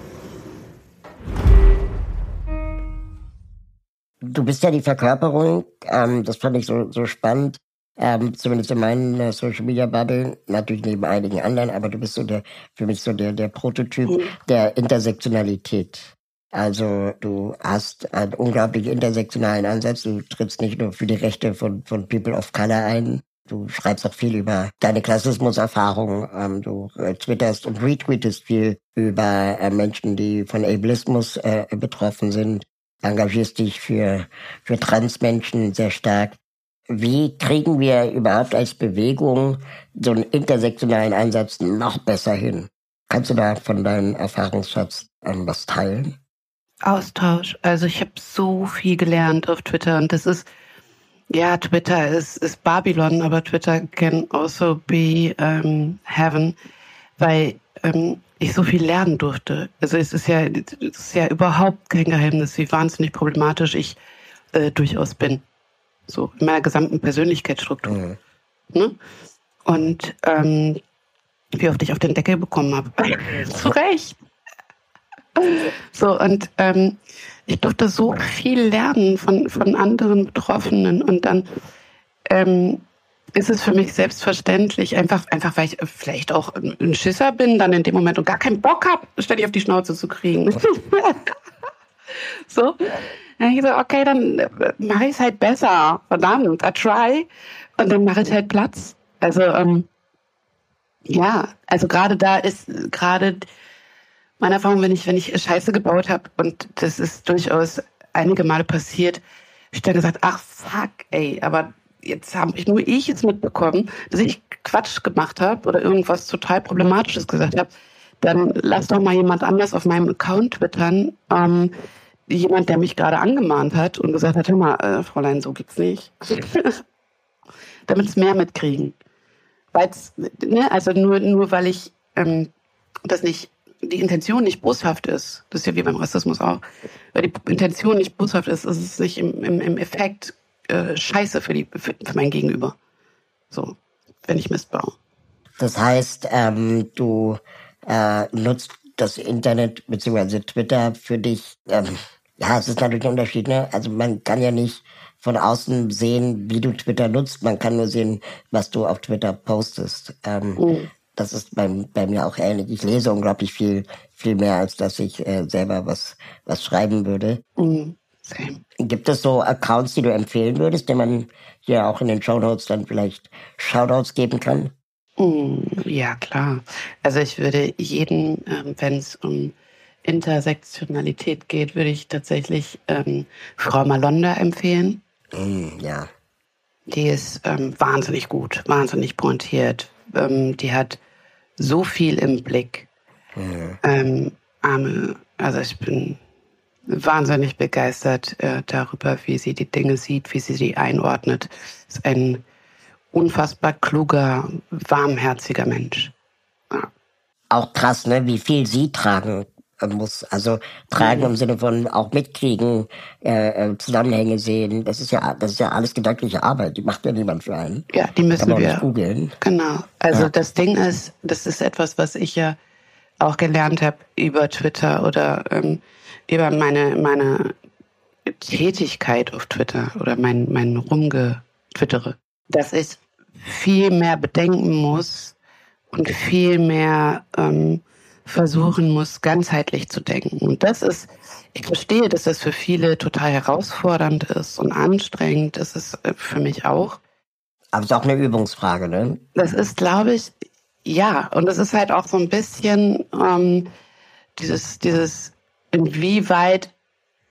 B: Du bist ja die Verkörperung, ähm, das fand ich so, so spannend, ähm, zumindest in meinen äh, Social Media Bubble, natürlich neben einigen anderen, aber du bist so der, für mich so der, der Prototyp mhm. der Intersektionalität. Also du hast einen unglaublich intersektionalen Ansatz, du trittst nicht nur für die Rechte von, von People of Color ein, du schreibst auch viel über deine Klassismuserfahrung, ähm, du äh, twitterst und retweetest viel über äh, Menschen, die von Ableismus äh, betroffen sind. Engagierst dich für, für Transmenschen sehr stark. Wie kriegen wir überhaupt als Bewegung so einen intersektionalen Ansatz noch besser hin? Kannst du da von deinem Erfahrungsschatz ähm, was teilen?
C: Austausch. Also ich habe so viel gelernt auf Twitter und das ist, ja, Twitter ist, ist Babylon, aber Twitter can also be um, heaven, weil ähm, ich so viel lernen durfte. Also es ist ja, es ist ja überhaupt kein Geheimnis, wie wahnsinnig problematisch ich äh, durchaus bin. So in meiner gesamten Persönlichkeitsstruktur. Mhm. Ne? Und ähm, wie oft ich auf den Deckel bekommen habe. Zu Recht. So, und ähm, ich durfte so viel lernen von, von anderen Betroffenen. Und dann ähm, ist es für mich selbstverständlich, einfach, einfach weil ich vielleicht auch ein Schisser bin, dann in dem Moment und gar keinen Bock habe, ständig auf die Schnauze zu kriegen. So. Dann ich so, okay, dann mache ich es halt besser. Verdammt, I try. Und dann mache ich halt Platz. Also, ähm, ja, also gerade da ist gerade meine Erfahrung, wenn ich, wenn ich Scheiße gebaut habe, und das ist durchaus einige Male passiert, ich dann gesagt, ach fuck, ey, aber jetzt habe ich nur ich jetzt mitbekommen, dass ich Quatsch gemacht habe oder irgendwas total Problematisches gesagt habe, dann lass doch mal jemand anders auf meinem Account twittern, ähm, jemand, der mich gerade angemahnt hat und gesagt hat, hör mal, äh, Fräulein, so geht's nicht. Damit es mehr mitkriegen. Weil's, ne, also nur, nur weil ich ähm, das nicht, die Intention nicht boshaft ist, das ist ja wie beim Rassismus auch, weil die Intention nicht boshaft ist, ist es nicht im, im, im Effekt äh, scheiße für, die, für, für mein Gegenüber. So, wenn ich Mist baue.
B: Das heißt, ähm, du äh, nutzt das Internet bzw. Twitter für dich, ähm, ja, es ist natürlich ein Unterschied, ne? Also man kann ja nicht von außen sehen, wie du Twitter nutzt, man kann nur sehen, was du auf Twitter postest. Ähm, mhm. Das ist bei, bei mir auch ähnlich. Ich lese unglaublich viel, viel mehr, als dass ich äh, selber was, was schreiben würde.
C: Mhm. Same.
B: Gibt es so Accounts, die du empfehlen würdest, denen man hier auch in den Shownotes dann vielleicht Shoutouts geben kann?
C: Mhm. Ja, klar. Also ich würde jeden, ähm, wenn es um Intersektionalität geht, würde ich tatsächlich ähm, Frau Malonda empfehlen.
B: Mm, ja.
C: Die ist ähm, wahnsinnig gut, wahnsinnig pointiert. Ähm, die hat so viel im Blick. Mhm. Ähm, arme, also ich bin wahnsinnig begeistert äh, darüber, wie sie die Dinge sieht, wie sie sie einordnet. Ist ein unfassbar kluger, warmherziger Mensch. Ja.
B: Auch krass, ne, wie viel sie tragen muss. Also tragen mhm. im Sinne von auch mitkriegen, äh, Zusammenhänge sehen. Das ist ja, das ist ja alles gedankliche Arbeit. Die macht ja niemand für einen.
C: Ja, die müssen
B: Kann man
C: wir
B: nicht googeln.
C: Genau. Also
B: ja.
C: Das Ding ist, das ist etwas, was ich ja auch gelernt habe über Twitter oder ähm, über meine meine Tätigkeit auf Twitter oder mein mein Rumgetwittere, dass ich viel mehr bedenken muss und viel mehr ähm, versuchen muss, ganzheitlich zu denken. Und das ist, ich verstehe, dass das für viele total herausfordernd ist und anstrengend. Das ist für mich auch.
B: Aber es ist auch eine Übungsfrage, ne?
C: Das ist, glaube ich, ja. Und das ist halt auch so ein bisschen ähm, dieses, dieses inwieweit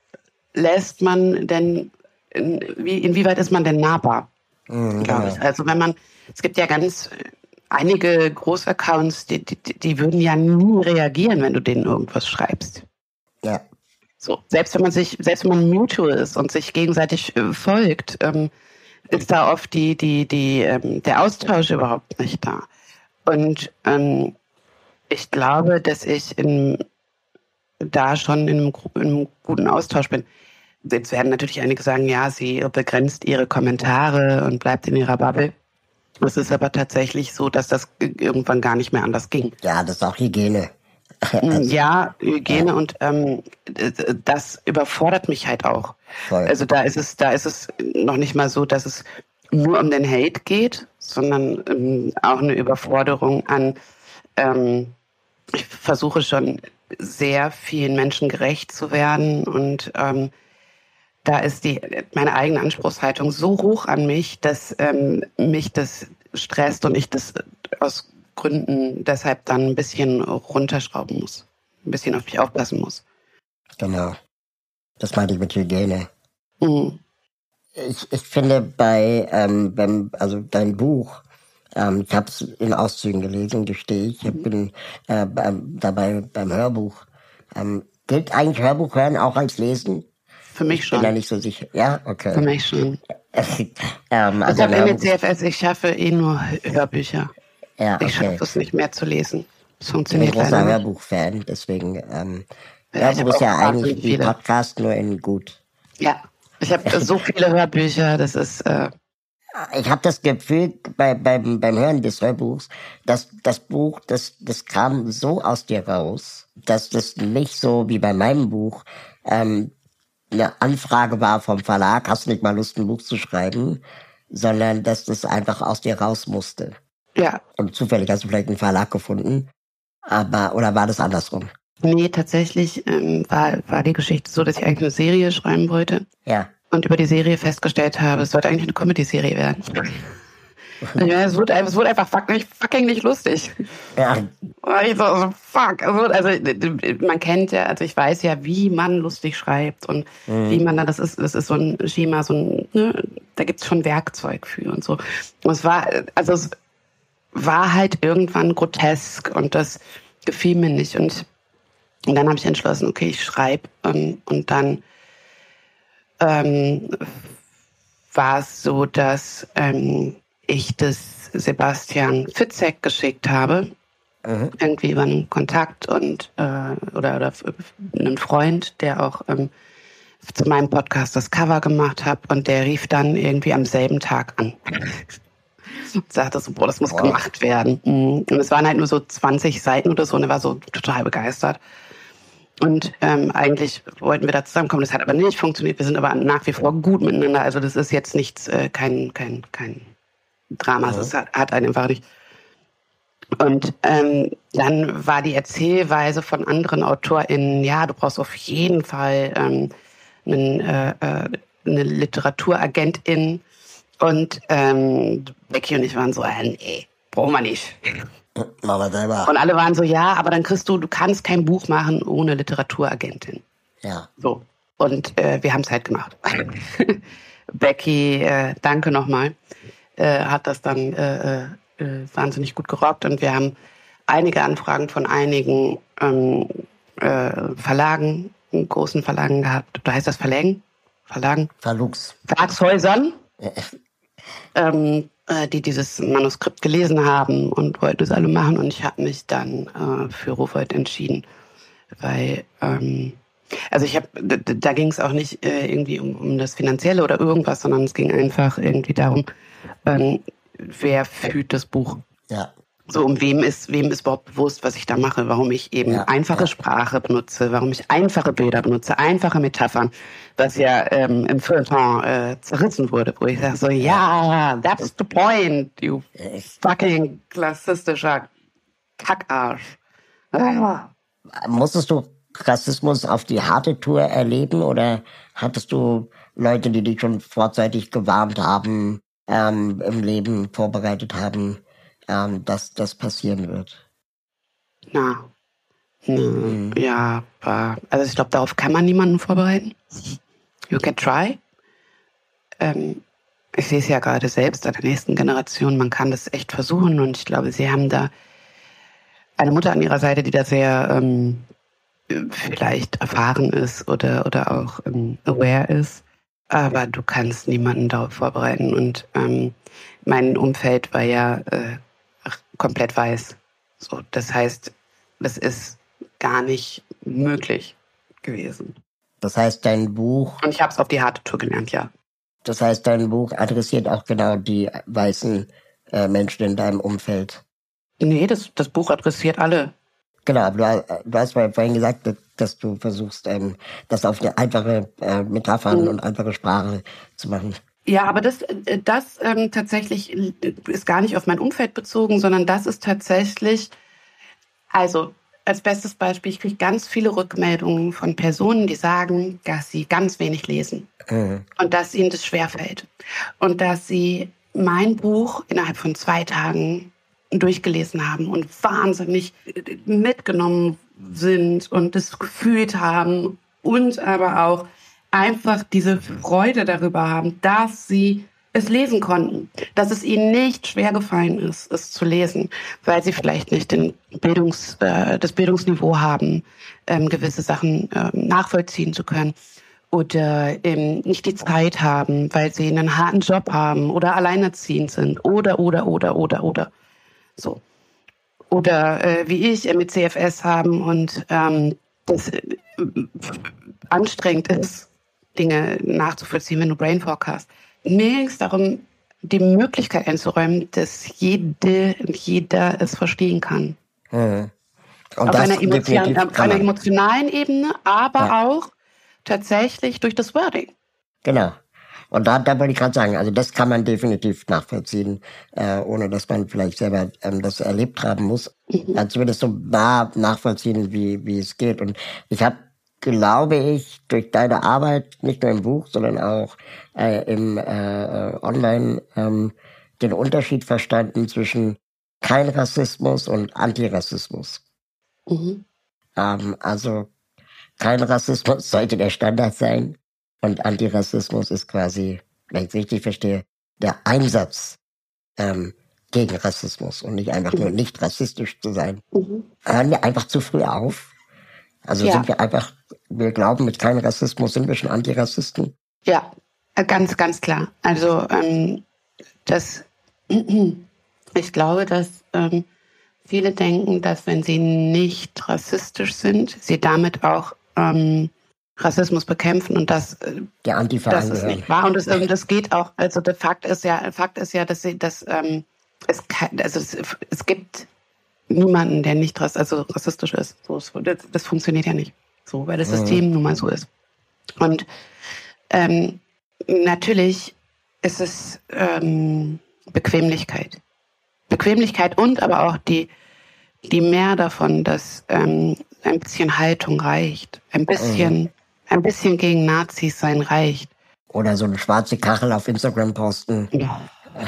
C: lässt man denn, in, wie, inwieweit ist man denn nahbar, mhm, glaube ich. Also wenn man, es gibt ja ganz einige Großaccounts, die, die, die würden ja nie reagieren, wenn du denen irgendwas schreibst.
B: Ja.
C: So, selbst wenn man sich, selbst wenn man mutual ist und sich gegenseitig äh, folgt, ähm, ist da oft die, die, die, ähm, der Austausch überhaupt nicht da. Und ähm, ich glaube, dass ich in, da schon in einem, in einem guten Austausch bin. Jetzt werden natürlich einige sagen, ja, sie begrenzt ihre Kommentare und bleibt in ihrer Bubble. Es ist aber tatsächlich so, dass das irgendwann gar nicht mehr anders ging.
B: Ja, das ist auch Hygiene.
C: Also, ja, Hygiene ja. Und ähm, das überfordert mich halt auch. Voll. Also da ist es, da ist es noch nicht mal so, dass es nur um den Hate geht, sondern ähm, auch eine Überforderung an, ähm, ich versuche schon sehr vielen Menschen gerecht zu werden und ähm, da ist die meine eigene Anspruchshaltung so hoch an mich, dass ähm, mich das stresst und ich das aus Gründen deshalb dann ein bisschen runterschrauben muss, ein bisschen auf mich aufpassen muss.
B: Genau, das meinte ich mit Hygiene.
C: Mhm.
B: Ich, ich finde bei, ähm, beim, also dein Buch, ähm, ich habe es in Auszügen gelesen, gestehe ich, ich bin äh, beim, dabei beim Hörbuch. Ähm, gilt eigentlich Hörbuch hören auch als Lesen?
C: Für mich schon.
B: Ich bin da nicht so sicher. Ja, okay.
C: Für mich schon.
B: ähm,
C: also ich habe M E C F S, ich schaffe eh nur Hörbücher.
B: Ja, okay.
C: Ich schaffe es nicht mehr zu lesen. Das funktioniert
B: leider nicht. Ich bin ein großer
C: leider
B: Hörbuch-Fan, deswegen ähm,
C: ja,
B: Hörbuch ist ja eigentlich wie Podcast, nur in gut.
C: Ja, ich habe so viele Hörbücher, das ist... Äh
B: ich habe das Gefühl bei, beim, beim Hören des Hörbuchs, dass das Buch, das, das kam so aus dir raus, dass das nicht so wie bei meinem Buch ähm, eine Anfrage war vom Verlag, hast du nicht mal Lust, ein Buch zu schreiben, sondern dass das einfach aus dir raus musste.
C: Ja.
B: Und zufällig hast du vielleicht einen Verlag gefunden, aber, oder war das andersrum?
C: Nee, tatsächlich ähm, war, war die Geschichte so, dass ich eigentlich eine Serie schreiben wollte.
B: Ja.
C: Und über die Serie festgestellt habe, es sollte eigentlich eine Comedy-Serie werden. Ja, es wurde, es wurde einfach fucking, fucking nicht lustig.
B: Ja.
C: Und ich so, so fuck. Also, also man kennt ja, also ich weiß ja, wie man lustig schreibt und mhm. wie man da, das ist, das ist so ein Schema, so ein, ne, da gibt's schon Werkzeug für und so. Und es war, also es war halt irgendwann grotesk und das gefiel mir nicht. Und, und dann habe ich entschlossen, okay, ich schreibe ähm, und dann ähm, war es so, dass ähm, ich das Sebastian Fitzek geschickt habe, mhm. irgendwie über einen Kontakt und äh, oder, oder einen Freund, der auch ähm, zu meinem Podcast das Cover gemacht hat und der rief dann irgendwie am selben Tag an. Und sagte so, boah, das muss wow. gemacht werden. Und es waren halt nur so zwanzig Seiten oder so und er war so total begeistert. Und ähm, eigentlich wollten wir da zusammenkommen, das hat aber nicht funktioniert. Wir sind aber nach wie vor gut miteinander. Also das ist jetzt nichts, äh, kein, kein, kein Drama. Es ja. hat, hat einen einfach nicht. Und ähm, dann war die Erzählweise von anderen AutorInnen, ja, du brauchst auf jeden Fall ähm, einen, äh, eine Literaturagentin. Und ähm, Becky und ich waren so, äh, nee, brauchen wir nicht.
B: Aber selber.
C: Und alle waren so, ja, aber dann kriegst du, du kannst kein Buch machen ohne Literaturagentin.
B: Ja.
C: So. Und äh, wir haben es halt gemacht. Becky, äh, danke nochmal, äh, hat das dann äh, äh, wahnsinnig gut gerockt. Und wir haben einige Anfragen von einigen ähm, äh, Verlagen, großen Verlagen gehabt. Da heißt das Verlägen? Verlagen?
B: Verlugs.
C: Verlagshäusern. ähm, äh, die dieses Manuskript gelesen haben und wollten es alle machen. Und ich habe mich dann äh, für Rowohlt entschieden, weil ähm, also ich habe, da, da ging es auch nicht äh, irgendwie um, um das Finanzielle oder irgendwas, sondern es ging einfach irgendwie darum, ähm, wer fühlt das Buch.
B: Ja.
C: So, um wem ist, wem ist überhaupt bewusst, was ich da mache, warum ich eben ja, einfache ja. Sprache benutze, warum ich einfache Bilder benutze, einfache Metaphern, was ja ähm, im Feuilleton äh, zerrissen wurde, wo ich sage so, ja, that's the point, you fucking klassistischer Kackarsch. Ah.
B: Musstest du Rassismus auf die harte Tour erleben oder hattest du Leute, die dich schon vorzeitig gewarnt haben, ähm, im Leben vorbereitet haben, dass das passieren wird?
C: Na, Hm, ja, also ich glaube, darauf kann man niemanden vorbereiten. You can try. Ähm, ich sehe es ja gerade selbst an der nächsten Generation. Man kann das echt versuchen und ich glaube, sie haben da eine Mutter an ihrer Seite, die da sehr ähm, vielleicht erfahren ist oder, oder auch ähm, aware ist. Aber du kannst niemanden darauf vorbereiten. Und ähm, mein Umfeld war ja äh, komplett weiß. So, das heißt, das ist gar nicht möglich gewesen.
B: Das heißt, dein Buch...
C: Und ich habe es auf die harte Tour gelernt, ja.
B: Das heißt, dein Buch adressiert auch genau die weißen äh, Menschen in deinem Umfeld.
C: Nee, das, das Buch adressiert alle.
B: Genau, aber du, du hast vorhin gesagt, dass du versuchst, ähm, das auf eine einfache äh, Metaphern mhm. und einfache Sprache zu machen.
C: Ja, aber das, das ähm, tatsächlich ist gar nicht auf mein Umfeld bezogen, sondern das ist tatsächlich, also als bestes Beispiel, ich kriege ganz viele Rückmeldungen von Personen, die sagen, dass sie ganz wenig lesen mhm. und dass ihnen das schwerfällt und dass sie mein Buch innerhalb von zwei Tagen durchgelesen haben und wahnsinnig mitgenommen sind und es gefühlt haben und aber auch einfach diese Freude darüber haben, dass sie es lesen konnten, dass es ihnen nicht schwer gefallen ist, es zu lesen, weil sie vielleicht nicht den Bildungs, äh, das Bildungsniveau haben, ähm, gewisse Sachen ähm, nachvollziehen zu können oder ähm, nicht die Zeit haben, weil sie einen harten Job haben oder alleinerziehend sind oder, oder, oder, oder, oder. So. Oder äh, wie ich mit C F S haben und ähm, das äh, anstrengend ist, Dinge nachzuvollziehen, wenn du Brain Fog hast. Mir ging es darum, die Möglichkeit einzuräumen, dass jede und jeder es verstehen kann.
B: Hm. Und
C: auf,
B: das
C: einer emotion, auf einer emotionalen Ebene, aber ja. auch tatsächlich durch das Wording.
B: Genau. Und da, da wollte ich gerade sagen, also das kann man definitiv nachvollziehen, äh, ohne dass man vielleicht selber ähm, das erlebt haben muss. Mhm. Also zumindest so nah nachvollziehen, wie, wie es geht. Und ich habe, glaube ich, durch deine Arbeit, nicht nur im Buch, sondern auch äh, im äh, Online, ähm, den Unterschied verstanden zwischen kein Rassismus und Antirassismus. Mhm. Ähm, also kein Rassismus sollte der Standard sein. Und Antirassismus ist quasi, wenn ich es richtig verstehe, der Einsatz ähm, gegen Rassismus und nicht einfach nur nicht rassistisch zu sein. Mhm. Hören wir einfach zu früh auf? Also ja. sind wir einfach, wir glauben, mit keinem Rassismus sind wir schon Antirassisten?
C: Ja, ganz, ganz klar. Also ähm, das, ich glaube, dass ähm, viele denken, dass wenn sie nicht rassistisch sind, sie damit auch ähm, Rassismus bekämpfen und das,
B: der Antifa
C: das ist nicht wahr. Und das, das geht auch, also der Fakt ist ja, Fakt ist ja, dass sie, dass ähm, es, also es, es gibt niemanden, der nicht rass, also rassistisch ist. So, das, das funktioniert ja nicht. So, weil das mhm. System nun mal so ist. Und ähm, natürlich ist es ähm, Bequemlichkeit. Bequemlichkeit und aber auch die, die mehr davon, dass ähm, ein bisschen Haltung reicht. Ein bisschen, mhm. ein bisschen gegen Nazis sein reicht.
B: Oder so eine schwarze Kachel auf Instagram posten.
C: Ja.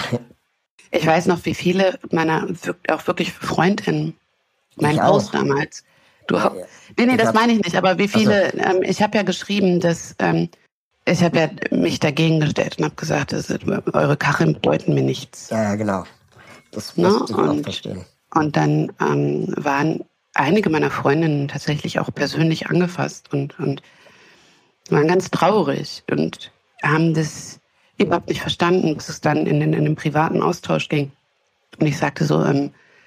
C: Ich weiß noch, wie viele meiner auch wirklich Freundinnen, mein Post damals. Du, ja, ja. Nee, nee, ich das meine ich nicht, aber wie viele, also. ähm, ich habe ja geschrieben, dass ähm, ich habe ja mich dagegen gestellt und habe gesagt, dass, eure Kacheln bedeuten mir nichts.
B: Ja, ja, genau. Das muss ich auch verstehen.
C: Und dann ähm, waren einige meiner Freundinnen tatsächlich auch persönlich angefasst und, und waren ganz traurig und haben das überhaupt nicht verstanden, bis es dann in den, in den privaten Austausch ging. Und ich sagte so, ähm,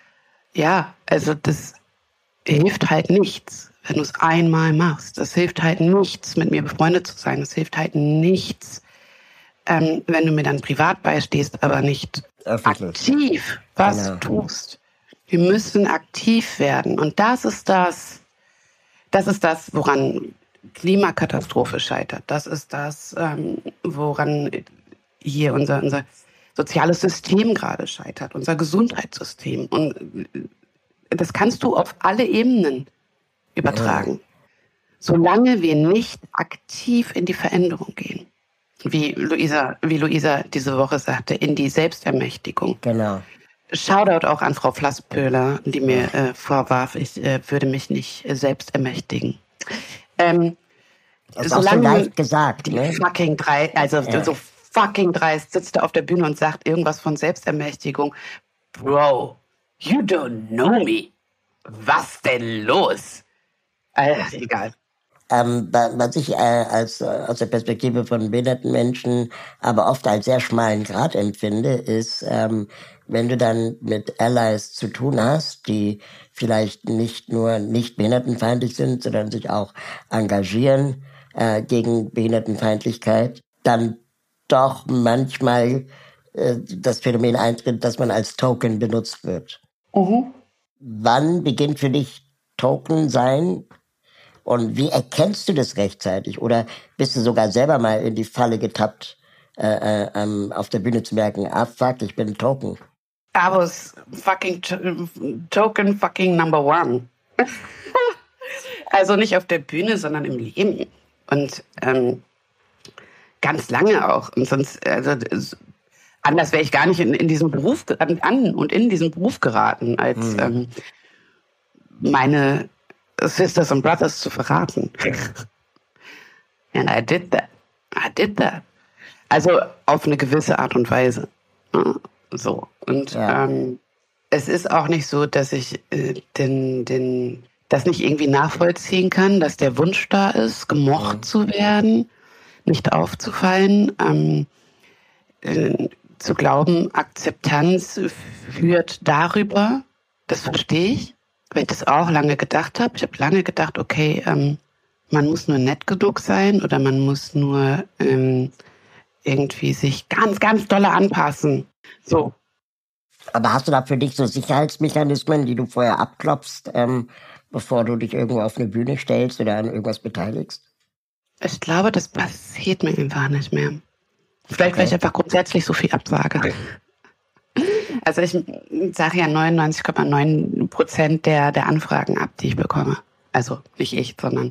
C: ja, also das hilft halt nichts, wenn du es einmal machst. Das hilft halt nichts, mit mir befreundet zu sein. Das hilft halt nichts, ähm, wenn du mir dann privat beistehst, aber nicht öffentlich aktiv was genau. tust. Wir müssen aktiv werden. Und das ist das, das ist das, woran Klimakatastrophe scheitert. Das ist das, ähm, woran hier unser, unser soziales System gerade scheitert, unser Gesundheitssystem. Und das kannst du auf alle Ebenen übertragen. Ja. Solange wir nicht aktiv in die Veränderung gehen. Wie Luisa, wie Luisa diese Woche sagte, in die Selbstermächtigung.
B: Genau.
C: Shoutout auch an Frau Flasspöhler, die mir äh, vorwarf, ich äh, würde mich nicht äh, selbst ermächtigen. Ähm,
B: das ist auch so leicht gesagt, ne?
C: Fucking drei, also
B: ja.
C: so fucking dreist sitzt er auf der Bühne und sagt irgendwas von Selbstermächtigung. Bro, you don't know me. Was denn los? Also, egal.
B: Ähm, was ich äh, als äh, aus der Perspektive von behinderten Menschen aber oft als sehr schmalen Grat empfinde, ist, ähm, wenn du dann mit Allies zu tun hast, die vielleicht nicht nur nicht behindertenfeindlich sind, sondern sich auch engagieren äh, gegen Behindertenfeindlichkeit, dann doch manchmal äh, das Phänomen eintritt, dass man als Token benutzt wird.
C: Mhm.
B: Wann beginnt für dich Token sein? Und wie erkennst du das rechtzeitig? Oder bist du sogar selber mal in die Falle getappt, äh, äh, ähm, auf der Bühne zu merken, ah fuck, ich bin ein Token?
C: I was fucking to- Token fucking number one. Also nicht auf der Bühne, sondern im Leben. Und ähm, ganz lange auch. Und sonst, also anders wäre ich gar nicht in, in diesen Beruf an, an und in diesen Beruf geraten, als hm. ähm, meine Sisters and Brothers zu verraten. And I did that. I did that. Also auf eine gewisse Art und Weise. So. Und ja. ähm, es ist auch nicht so, dass ich äh, den, den, das nicht irgendwie nachvollziehen kann, dass der Wunsch da ist, gemocht mhm. zu werden, nicht aufzufallen, ähm, äh, zu glauben, Akzeptanz führt darüber, das verstehe ich, weil ich das auch lange gedacht habe. Ich habe lange gedacht, okay, ähm, man muss nur nett genug sein oder man muss nur ähm, irgendwie sich ganz, ganz doll anpassen. So.
B: Aber hast du da für dich so Sicherheitsmechanismen, die du vorher abklopfst, ähm, bevor du dich irgendwo auf eine Bühne stellst oder an irgendwas beteiligst?
C: Ich glaube, das passiert mir einfach nicht mehr. Vielleicht, okay. weil ich einfach grundsätzlich so viel absage. Also ich sage ja neunundneunzig Komma neun Prozent der, der Anfragen ab, die ich bekomme. Also nicht ich, sondern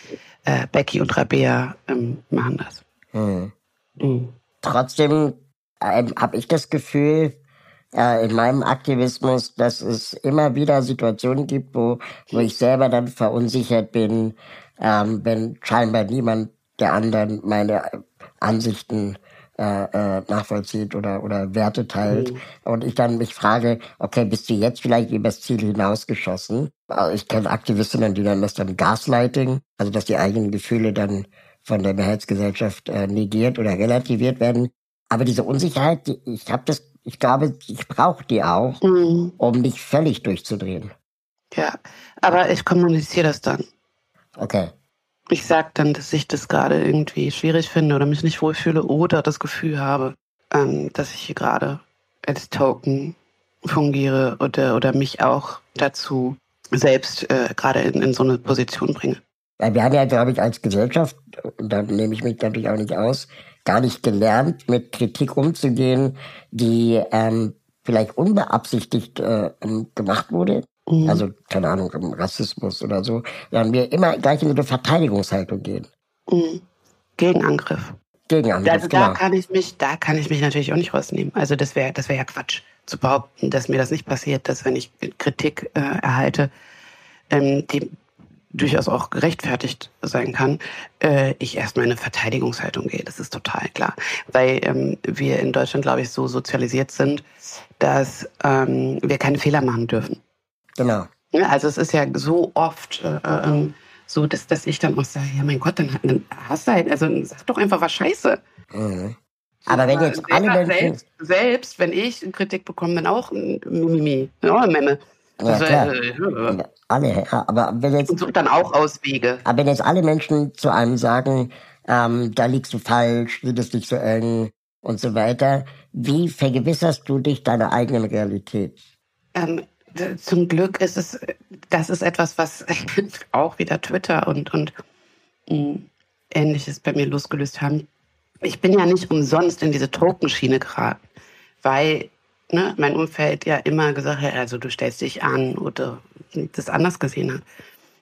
C: äh, Becky und Rabea ähm, machen das.
B: Hm. Mhm. Trotzdem ähm, habe ich das Gefühl, äh, in meinem Aktivismus, dass es immer wieder Situationen gibt, wo, wo ich selber dann verunsichert bin, ähm, wenn scheinbar niemand der anderen meine Ansichten äh, äh, nachvollzieht oder, oder Werte teilt. Mhm. Und ich dann mich frage, okay, bist du jetzt vielleicht übers Ziel hinausgeschossen? Also ich kenne Aktivistinnen, die nennen das dann Gaslighting, also dass die eigenen Gefühle dann von der Mehrheitsgesellschaft äh, negiert oder relativiert werden. Aber diese Unsicherheit, die, ich habe das, ich glaube, ich brauche die auch, mhm. um nicht völlig durchzudrehen.
C: Ja, aber ich kommuniziere das dann.
B: Okay.
C: Ich sage dann, dass ich das gerade irgendwie schwierig finde oder mich nicht wohlfühle oder das Gefühl habe, ähm, dass ich hier gerade als Token fungiere oder, oder mich auch dazu selbst äh, gerade in, in so eine Position bringe.
B: Ja, wir haben ja, glaube ich, als Gesellschaft, und da nehme ich mich natürlich auch nicht aus, gar nicht gelernt, mit Kritik umzugehen, die ähm, vielleicht unbeabsichtigt äh, gemacht wurde. Mhm. Also, keine Ahnung, Rassismus oder so. Dann wir immer gleich in so eine Verteidigungshaltung gehen.
C: Mhm. Gegenangriff.
B: Gegenangriff,
C: also
B: genau.
C: Da kann ich mich, da kann ich mich natürlich auch nicht rausnehmen. Also das wäre das wäre ja Quatsch, zu behaupten, dass mir das nicht passiert, dass wenn ich Kritik äh, erhalte, ähm, die durchaus auch gerechtfertigt sein kann, äh, ich erstmal in eine Verteidigungshaltung gehe. Das ist total klar. Weil ähm, wir in Deutschland, glaube ich, so sozialisiert sind, dass ähm, wir keine Fehler machen dürfen.
B: Genau.
C: Ja, also es ist ja so oft äh, ähm, so, dass, dass ich dann auch sage, ja mein Gott, dann, dann hast du halt, also sag doch einfach was Scheiße.
B: Mhm. Aber wenn jetzt
C: selber,
B: alle Menschen...
C: Selbst, selbst, wenn ich Kritik bekomme, dann auch Mimimi, ja, Memme.
B: Ja, klar. Äh, alle, ja, aber wenn jetzt,
C: und sucht dann auch Auswege.
B: Aber wenn jetzt alle Menschen zu einem sagen, ähm, da liegst du falsch, sieh das nicht so eng und so weiter, wie vergewisserst du dich deiner eigenen Realität?
C: Ähm, zum Glück ist es, das ist etwas, was auch wieder Twitter und, und mh, Ähnliches bei mir losgelöst haben. Ich bin ja nicht umsonst in diese Token-Schiene geraten, weil Ne, mein Umfeld ja immer gesagt hat, also du stellst dich an oder das anders gesehen hat.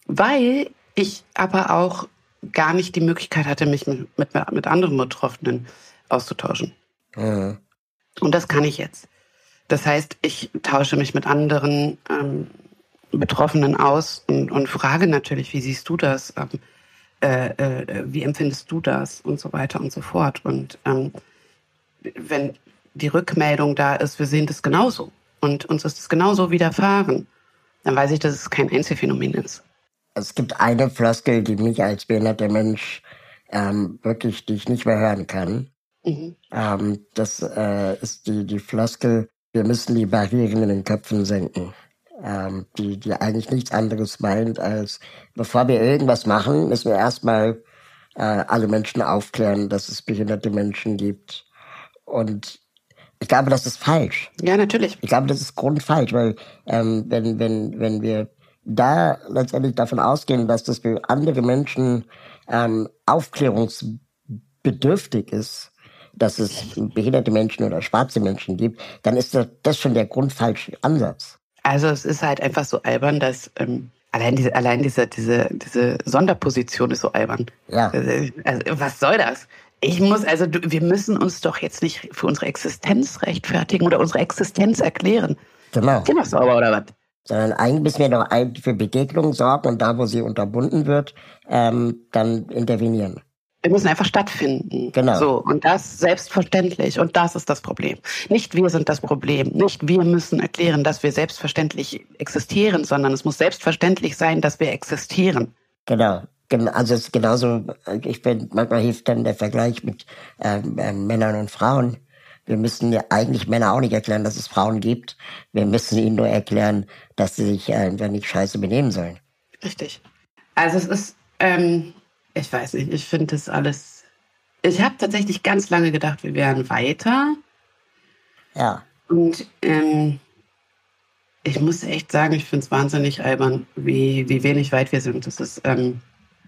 C: Weil ich aber auch gar nicht die Möglichkeit hatte, mich mit, mit, mit anderen Betroffenen auszutauschen.
B: Mhm.
C: Und das kann ich jetzt. Das heißt, ich tausche mich mit anderen ähm, Betroffenen aus und, und frage natürlich, wie siehst du das? Ähm, äh, äh, wie empfindest du das? Und so weiter und so fort. Und ähm, wenn die Rückmeldung da ist, wir sehen das genauso und uns ist es genauso widerfahren, dann weiß ich, dass es kein Einzelfenomen ist.
B: Es gibt eine Floskel, die mich als behinderter Mensch ähm, wirklich, die ich nicht mehr hören kann. Mhm. Ähm, das äh, ist die, die Floskel, wir müssen die Barrieren in den Köpfen senken. Ähm, die, die eigentlich nichts anderes meint, als bevor wir irgendwas machen, müssen wir erstmal äh, alle Menschen aufklären, dass es behinderte Menschen gibt. Und ich glaube, das ist falsch.
C: Ja, natürlich.
B: Ich glaube, das ist grundfalsch, weil ähm, wenn, wenn, wenn wir da letztendlich davon ausgehen, dass das für andere Menschen ähm, aufklärungsbedürftig ist, dass es behinderte Menschen oder schwarze Menschen gibt, dann ist das, das schon der grundfalsche Ansatz.
C: Also es ist halt einfach so albern, dass ähm, allein diese allein diese diese diese Sonderposition ist so albern.
B: Ja.
C: Also, also, was soll das? Ich muss also du, wir müssen uns doch jetzt nicht für unsere Existenz rechtfertigen oder unsere Existenz erklären.
B: Genau.
C: Genau sauber oder was?
B: Sondern eigentlich müssen wir doch für Begegnungen sorgen und da, wo sie unterbunden wird, ähm, dann intervenieren.
C: Wir müssen einfach stattfinden.
B: Genau.
C: So, und das selbstverständlich. Und das ist das Problem. Nicht wir sind das Problem. Nicht wir müssen erklären, dass wir selbstverständlich existieren, sondern es muss selbstverständlich sein, dass wir existieren.
B: Genau. Also es ist genauso, ich bin, manchmal hilft dann der Vergleich mit ähm, äh, Männern und Frauen. Wir müssen ja eigentlich Männer auch nicht erklären, dass es Frauen gibt. Wir müssen ihnen nur erklären, dass sie sich einfach nicht scheiße benehmen sollen.
C: Richtig. Also es ist, ähm, ich weiß nicht, ich finde das alles... Ich habe tatsächlich ganz lange gedacht, wir wären weiter.
B: Ja.
C: Und ähm, ich muss echt sagen, ich finde es wahnsinnig albern, wie, wie wenig weit wir sind. Es ist ähm,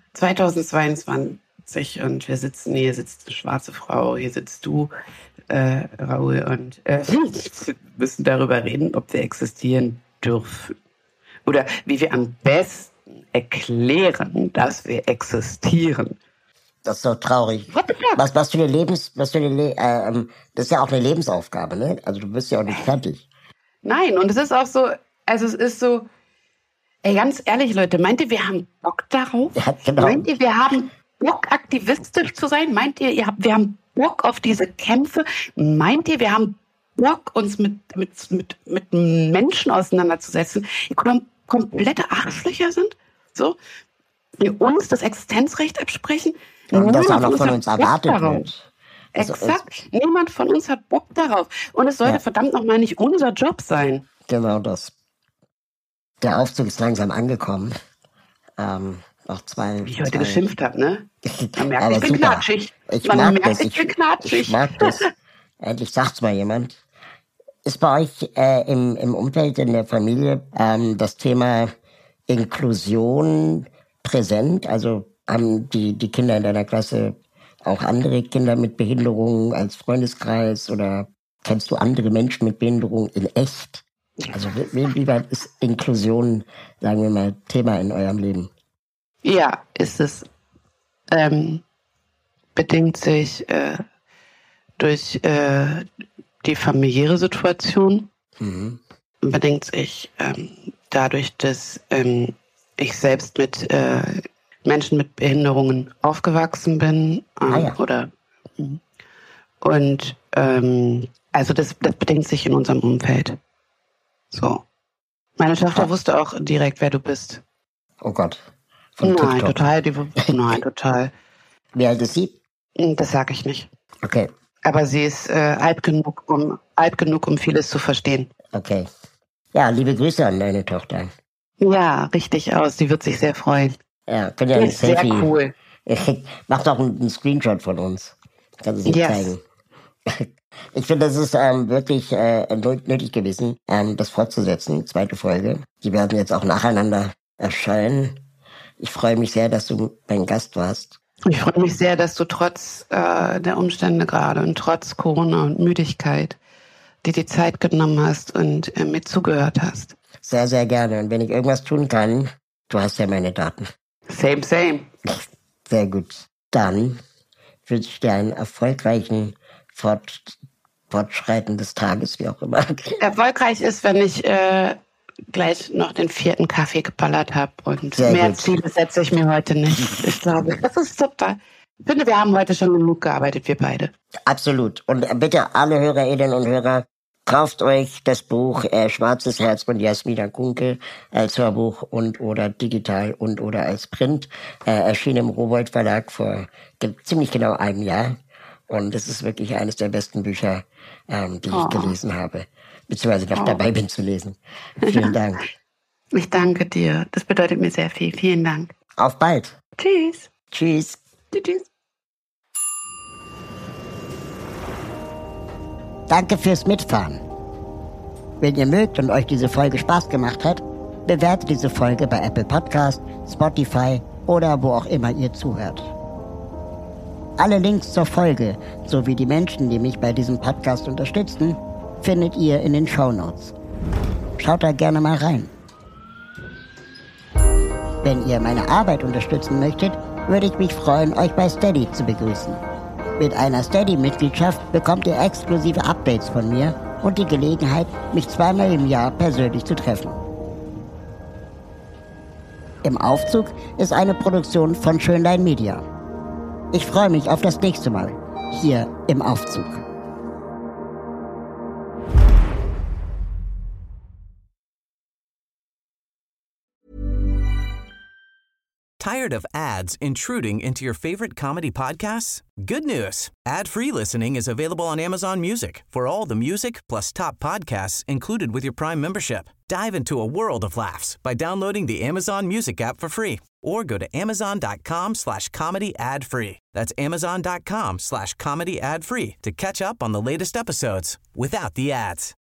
C: zweitausendzweiundzwanzig und wir sitzen, hier sitzt eine schwarze Frau, hier sitzt du, äh, Raoul, und äh, wir müssen darüber reden, ob wir existieren dürfen. Oder wie wir am besten erklären, dass wir existieren.
B: Das ist so traurig. Was, was für eine Lebens, was für eine, Le- äh, ähm, das ist ja auch eine Lebensaufgabe, ne? Also du bist ja auch nicht fertig.
C: Nein, und es ist auch so, also es ist so, ey, ganz ehrlich, Leute, meint ihr, wir haben Bock darauf?
B: Ja, genau.
C: Meint ihr, wir haben Bock, aktivistisch zu sein? Meint ihr, ihr habt, wir haben Bock auf diese Kämpfe? Meint ihr, wir haben Bock, uns mit, mit, mit, mit Menschen auseinanderzusetzen, die kom- komplette Arschlöcher sind? So? Die uns das Existenzrecht absprechen?
B: Und das auch noch von
C: hat
B: uns
C: Bock
B: erwartet
C: darauf.
B: wird. Also
C: Exakt. Niemand von uns hat Bock darauf. Und es sollte
B: Ja.
C: verdammt nochmal nicht unser Job sein.
B: Genau das. Der Aufzug ist langsam angekommen. Ähm, noch zwei.
C: Wie ich heute
B: zwei.
C: geschimpft habe, ne? Man merkt,
B: Aber
C: ich bin
B: super.
C: knatschig.
B: Ich
C: Man
B: mag
C: merkt,
B: das.
C: ich bin knatschig.
B: Ich mag das. Endlich sagt's mal jemand. Ist bei euch äh, im, im Umfeld, in der Familie, ähm, das Thema Inklusion präsent? Also haben die, die Kinder in deiner Klasse auch andere Kinder mit Behinderungen als Freundeskreis oder kennst du andere Menschen mit Behinderung in echt? Also wie, wie weit ist Inklusion, sagen wir mal, Thema in eurem Leben?
C: Ja, ist es. Ähm, bedingt sich äh, durch äh, die familiäre Situation, mhm. bedingt sich ähm, dadurch, dass ähm, ich selbst mit äh, Menschen mit Behinderungen aufgewachsen bin. Ähm,
B: ah, ja.
C: Oder und ähm, also das, das bedingt sich in unserem Umfeld. So. Meine Tochter
B: ah.
C: wusste auch direkt, wer du bist.
B: Oh Gott. Von
C: Nein,
B: TikTok.
C: total. Die, nein, total.
B: Wie alt ist sie?
C: Das sage ich nicht.
B: Okay.
C: Aber sie ist äh, alt genug, um alt genug, um vieles zu verstehen.
B: Okay. Ja, liebe Grüße an deine Tochter.
C: Ja, richtig aus. Sie wird sich sehr freuen.
B: Ja, können ja
C: Die
B: ein
C: ist sehr
B: Selfie.
C: cool.
B: Mach doch einen, einen Screenshot von uns. Kannst du sie
C: Yes.
B: zeigen. Ich finde, das ist ähm, wirklich äh, nötig gewesen, ähm, das fortzusetzen, zweite Folge. Die werden jetzt auch nacheinander erscheinen. Ich freue mich sehr, dass du mein Gast warst.
C: Ich freue mich sehr, dass du trotz äh, der Umstände gerade und trotz Corona und Müdigkeit dir die Zeit genommen hast und äh, mir zugehört hast.
B: Sehr, sehr gerne. Und wenn ich irgendwas tun kann, du hast ja meine Daten.
C: Same, same.
B: Sehr gut. Dann wünsche ich dir einen erfolgreichen Fort, Fortschreiten des Tages, wie auch immer.
C: Erfolgreich ist, wenn ich äh, gleich noch den vierten Kaffee geballert habe und
B: Sehr
C: mehr
B: gut.
C: Ziele setze ich mir heute nicht. Ich glaube, das ist super. Ich finde, wir haben heute schon genug gearbeitet, wir beide.
B: Absolut. Und bitte alle Hörerinnen und Hörer, kauft euch das Buch äh, Schwarzes Herz von Jasmina Kunkel als Hörbuch und oder digital und oder als Print. Äh, erschien im Rowohlt Verlag vor ge- ziemlich genau einem Jahr. Und es ist wirklich eines der besten Bücher, ähm, die oh. ich gelesen habe. Beziehungsweise noch oh. dabei bin zu lesen. Vielen Dank.
C: Ich danke dir. Das bedeutet mir sehr viel. Vielen Dank.
B: Auf bald.
C: Tschüss.
B: Tschüss.
C: Tschüss.
B: Danke fürs Mitfahren. Wenn ihr mögt und euch diese Folge Spaß gemacht hat, bewertet diese Folge bei Apple Podcast, Spotify oder wo auch immer ihr zuhört. Alle Links zur Folge sowie die Menschen, die mich bei diesem Podcast unterstützen, findet ihr in den Shownotes. Schaut da gerne mal rein. Wenn ihr meine Arbeit unterstützen möchtet, würde ich mich freuen, euch bei Steady zu begrüßen. Mit einer Steady-Mitgliedschaft bekommt ihr exklusive Updates von mir und die Gelegenheit, mich zweimal im Jahr persönlich zu treffen. Im Aufzug ist eine Produktion von Schönlein Media. Ich freue mich auf das nächste Mal, hier im Aufzug.
A: Tired of ads intruding into your favorite comedy podcasts? Good news. Ad-free listening is available on Amazon Music for all the music plus top podcasts included with your Prime membership. Dive into a world of laughs by downloading the Amazon Music app for free or go to amazon.com slash comedy ad free. That's amazon.com slash comedy ad free to catch up on the latest episodes without the ads.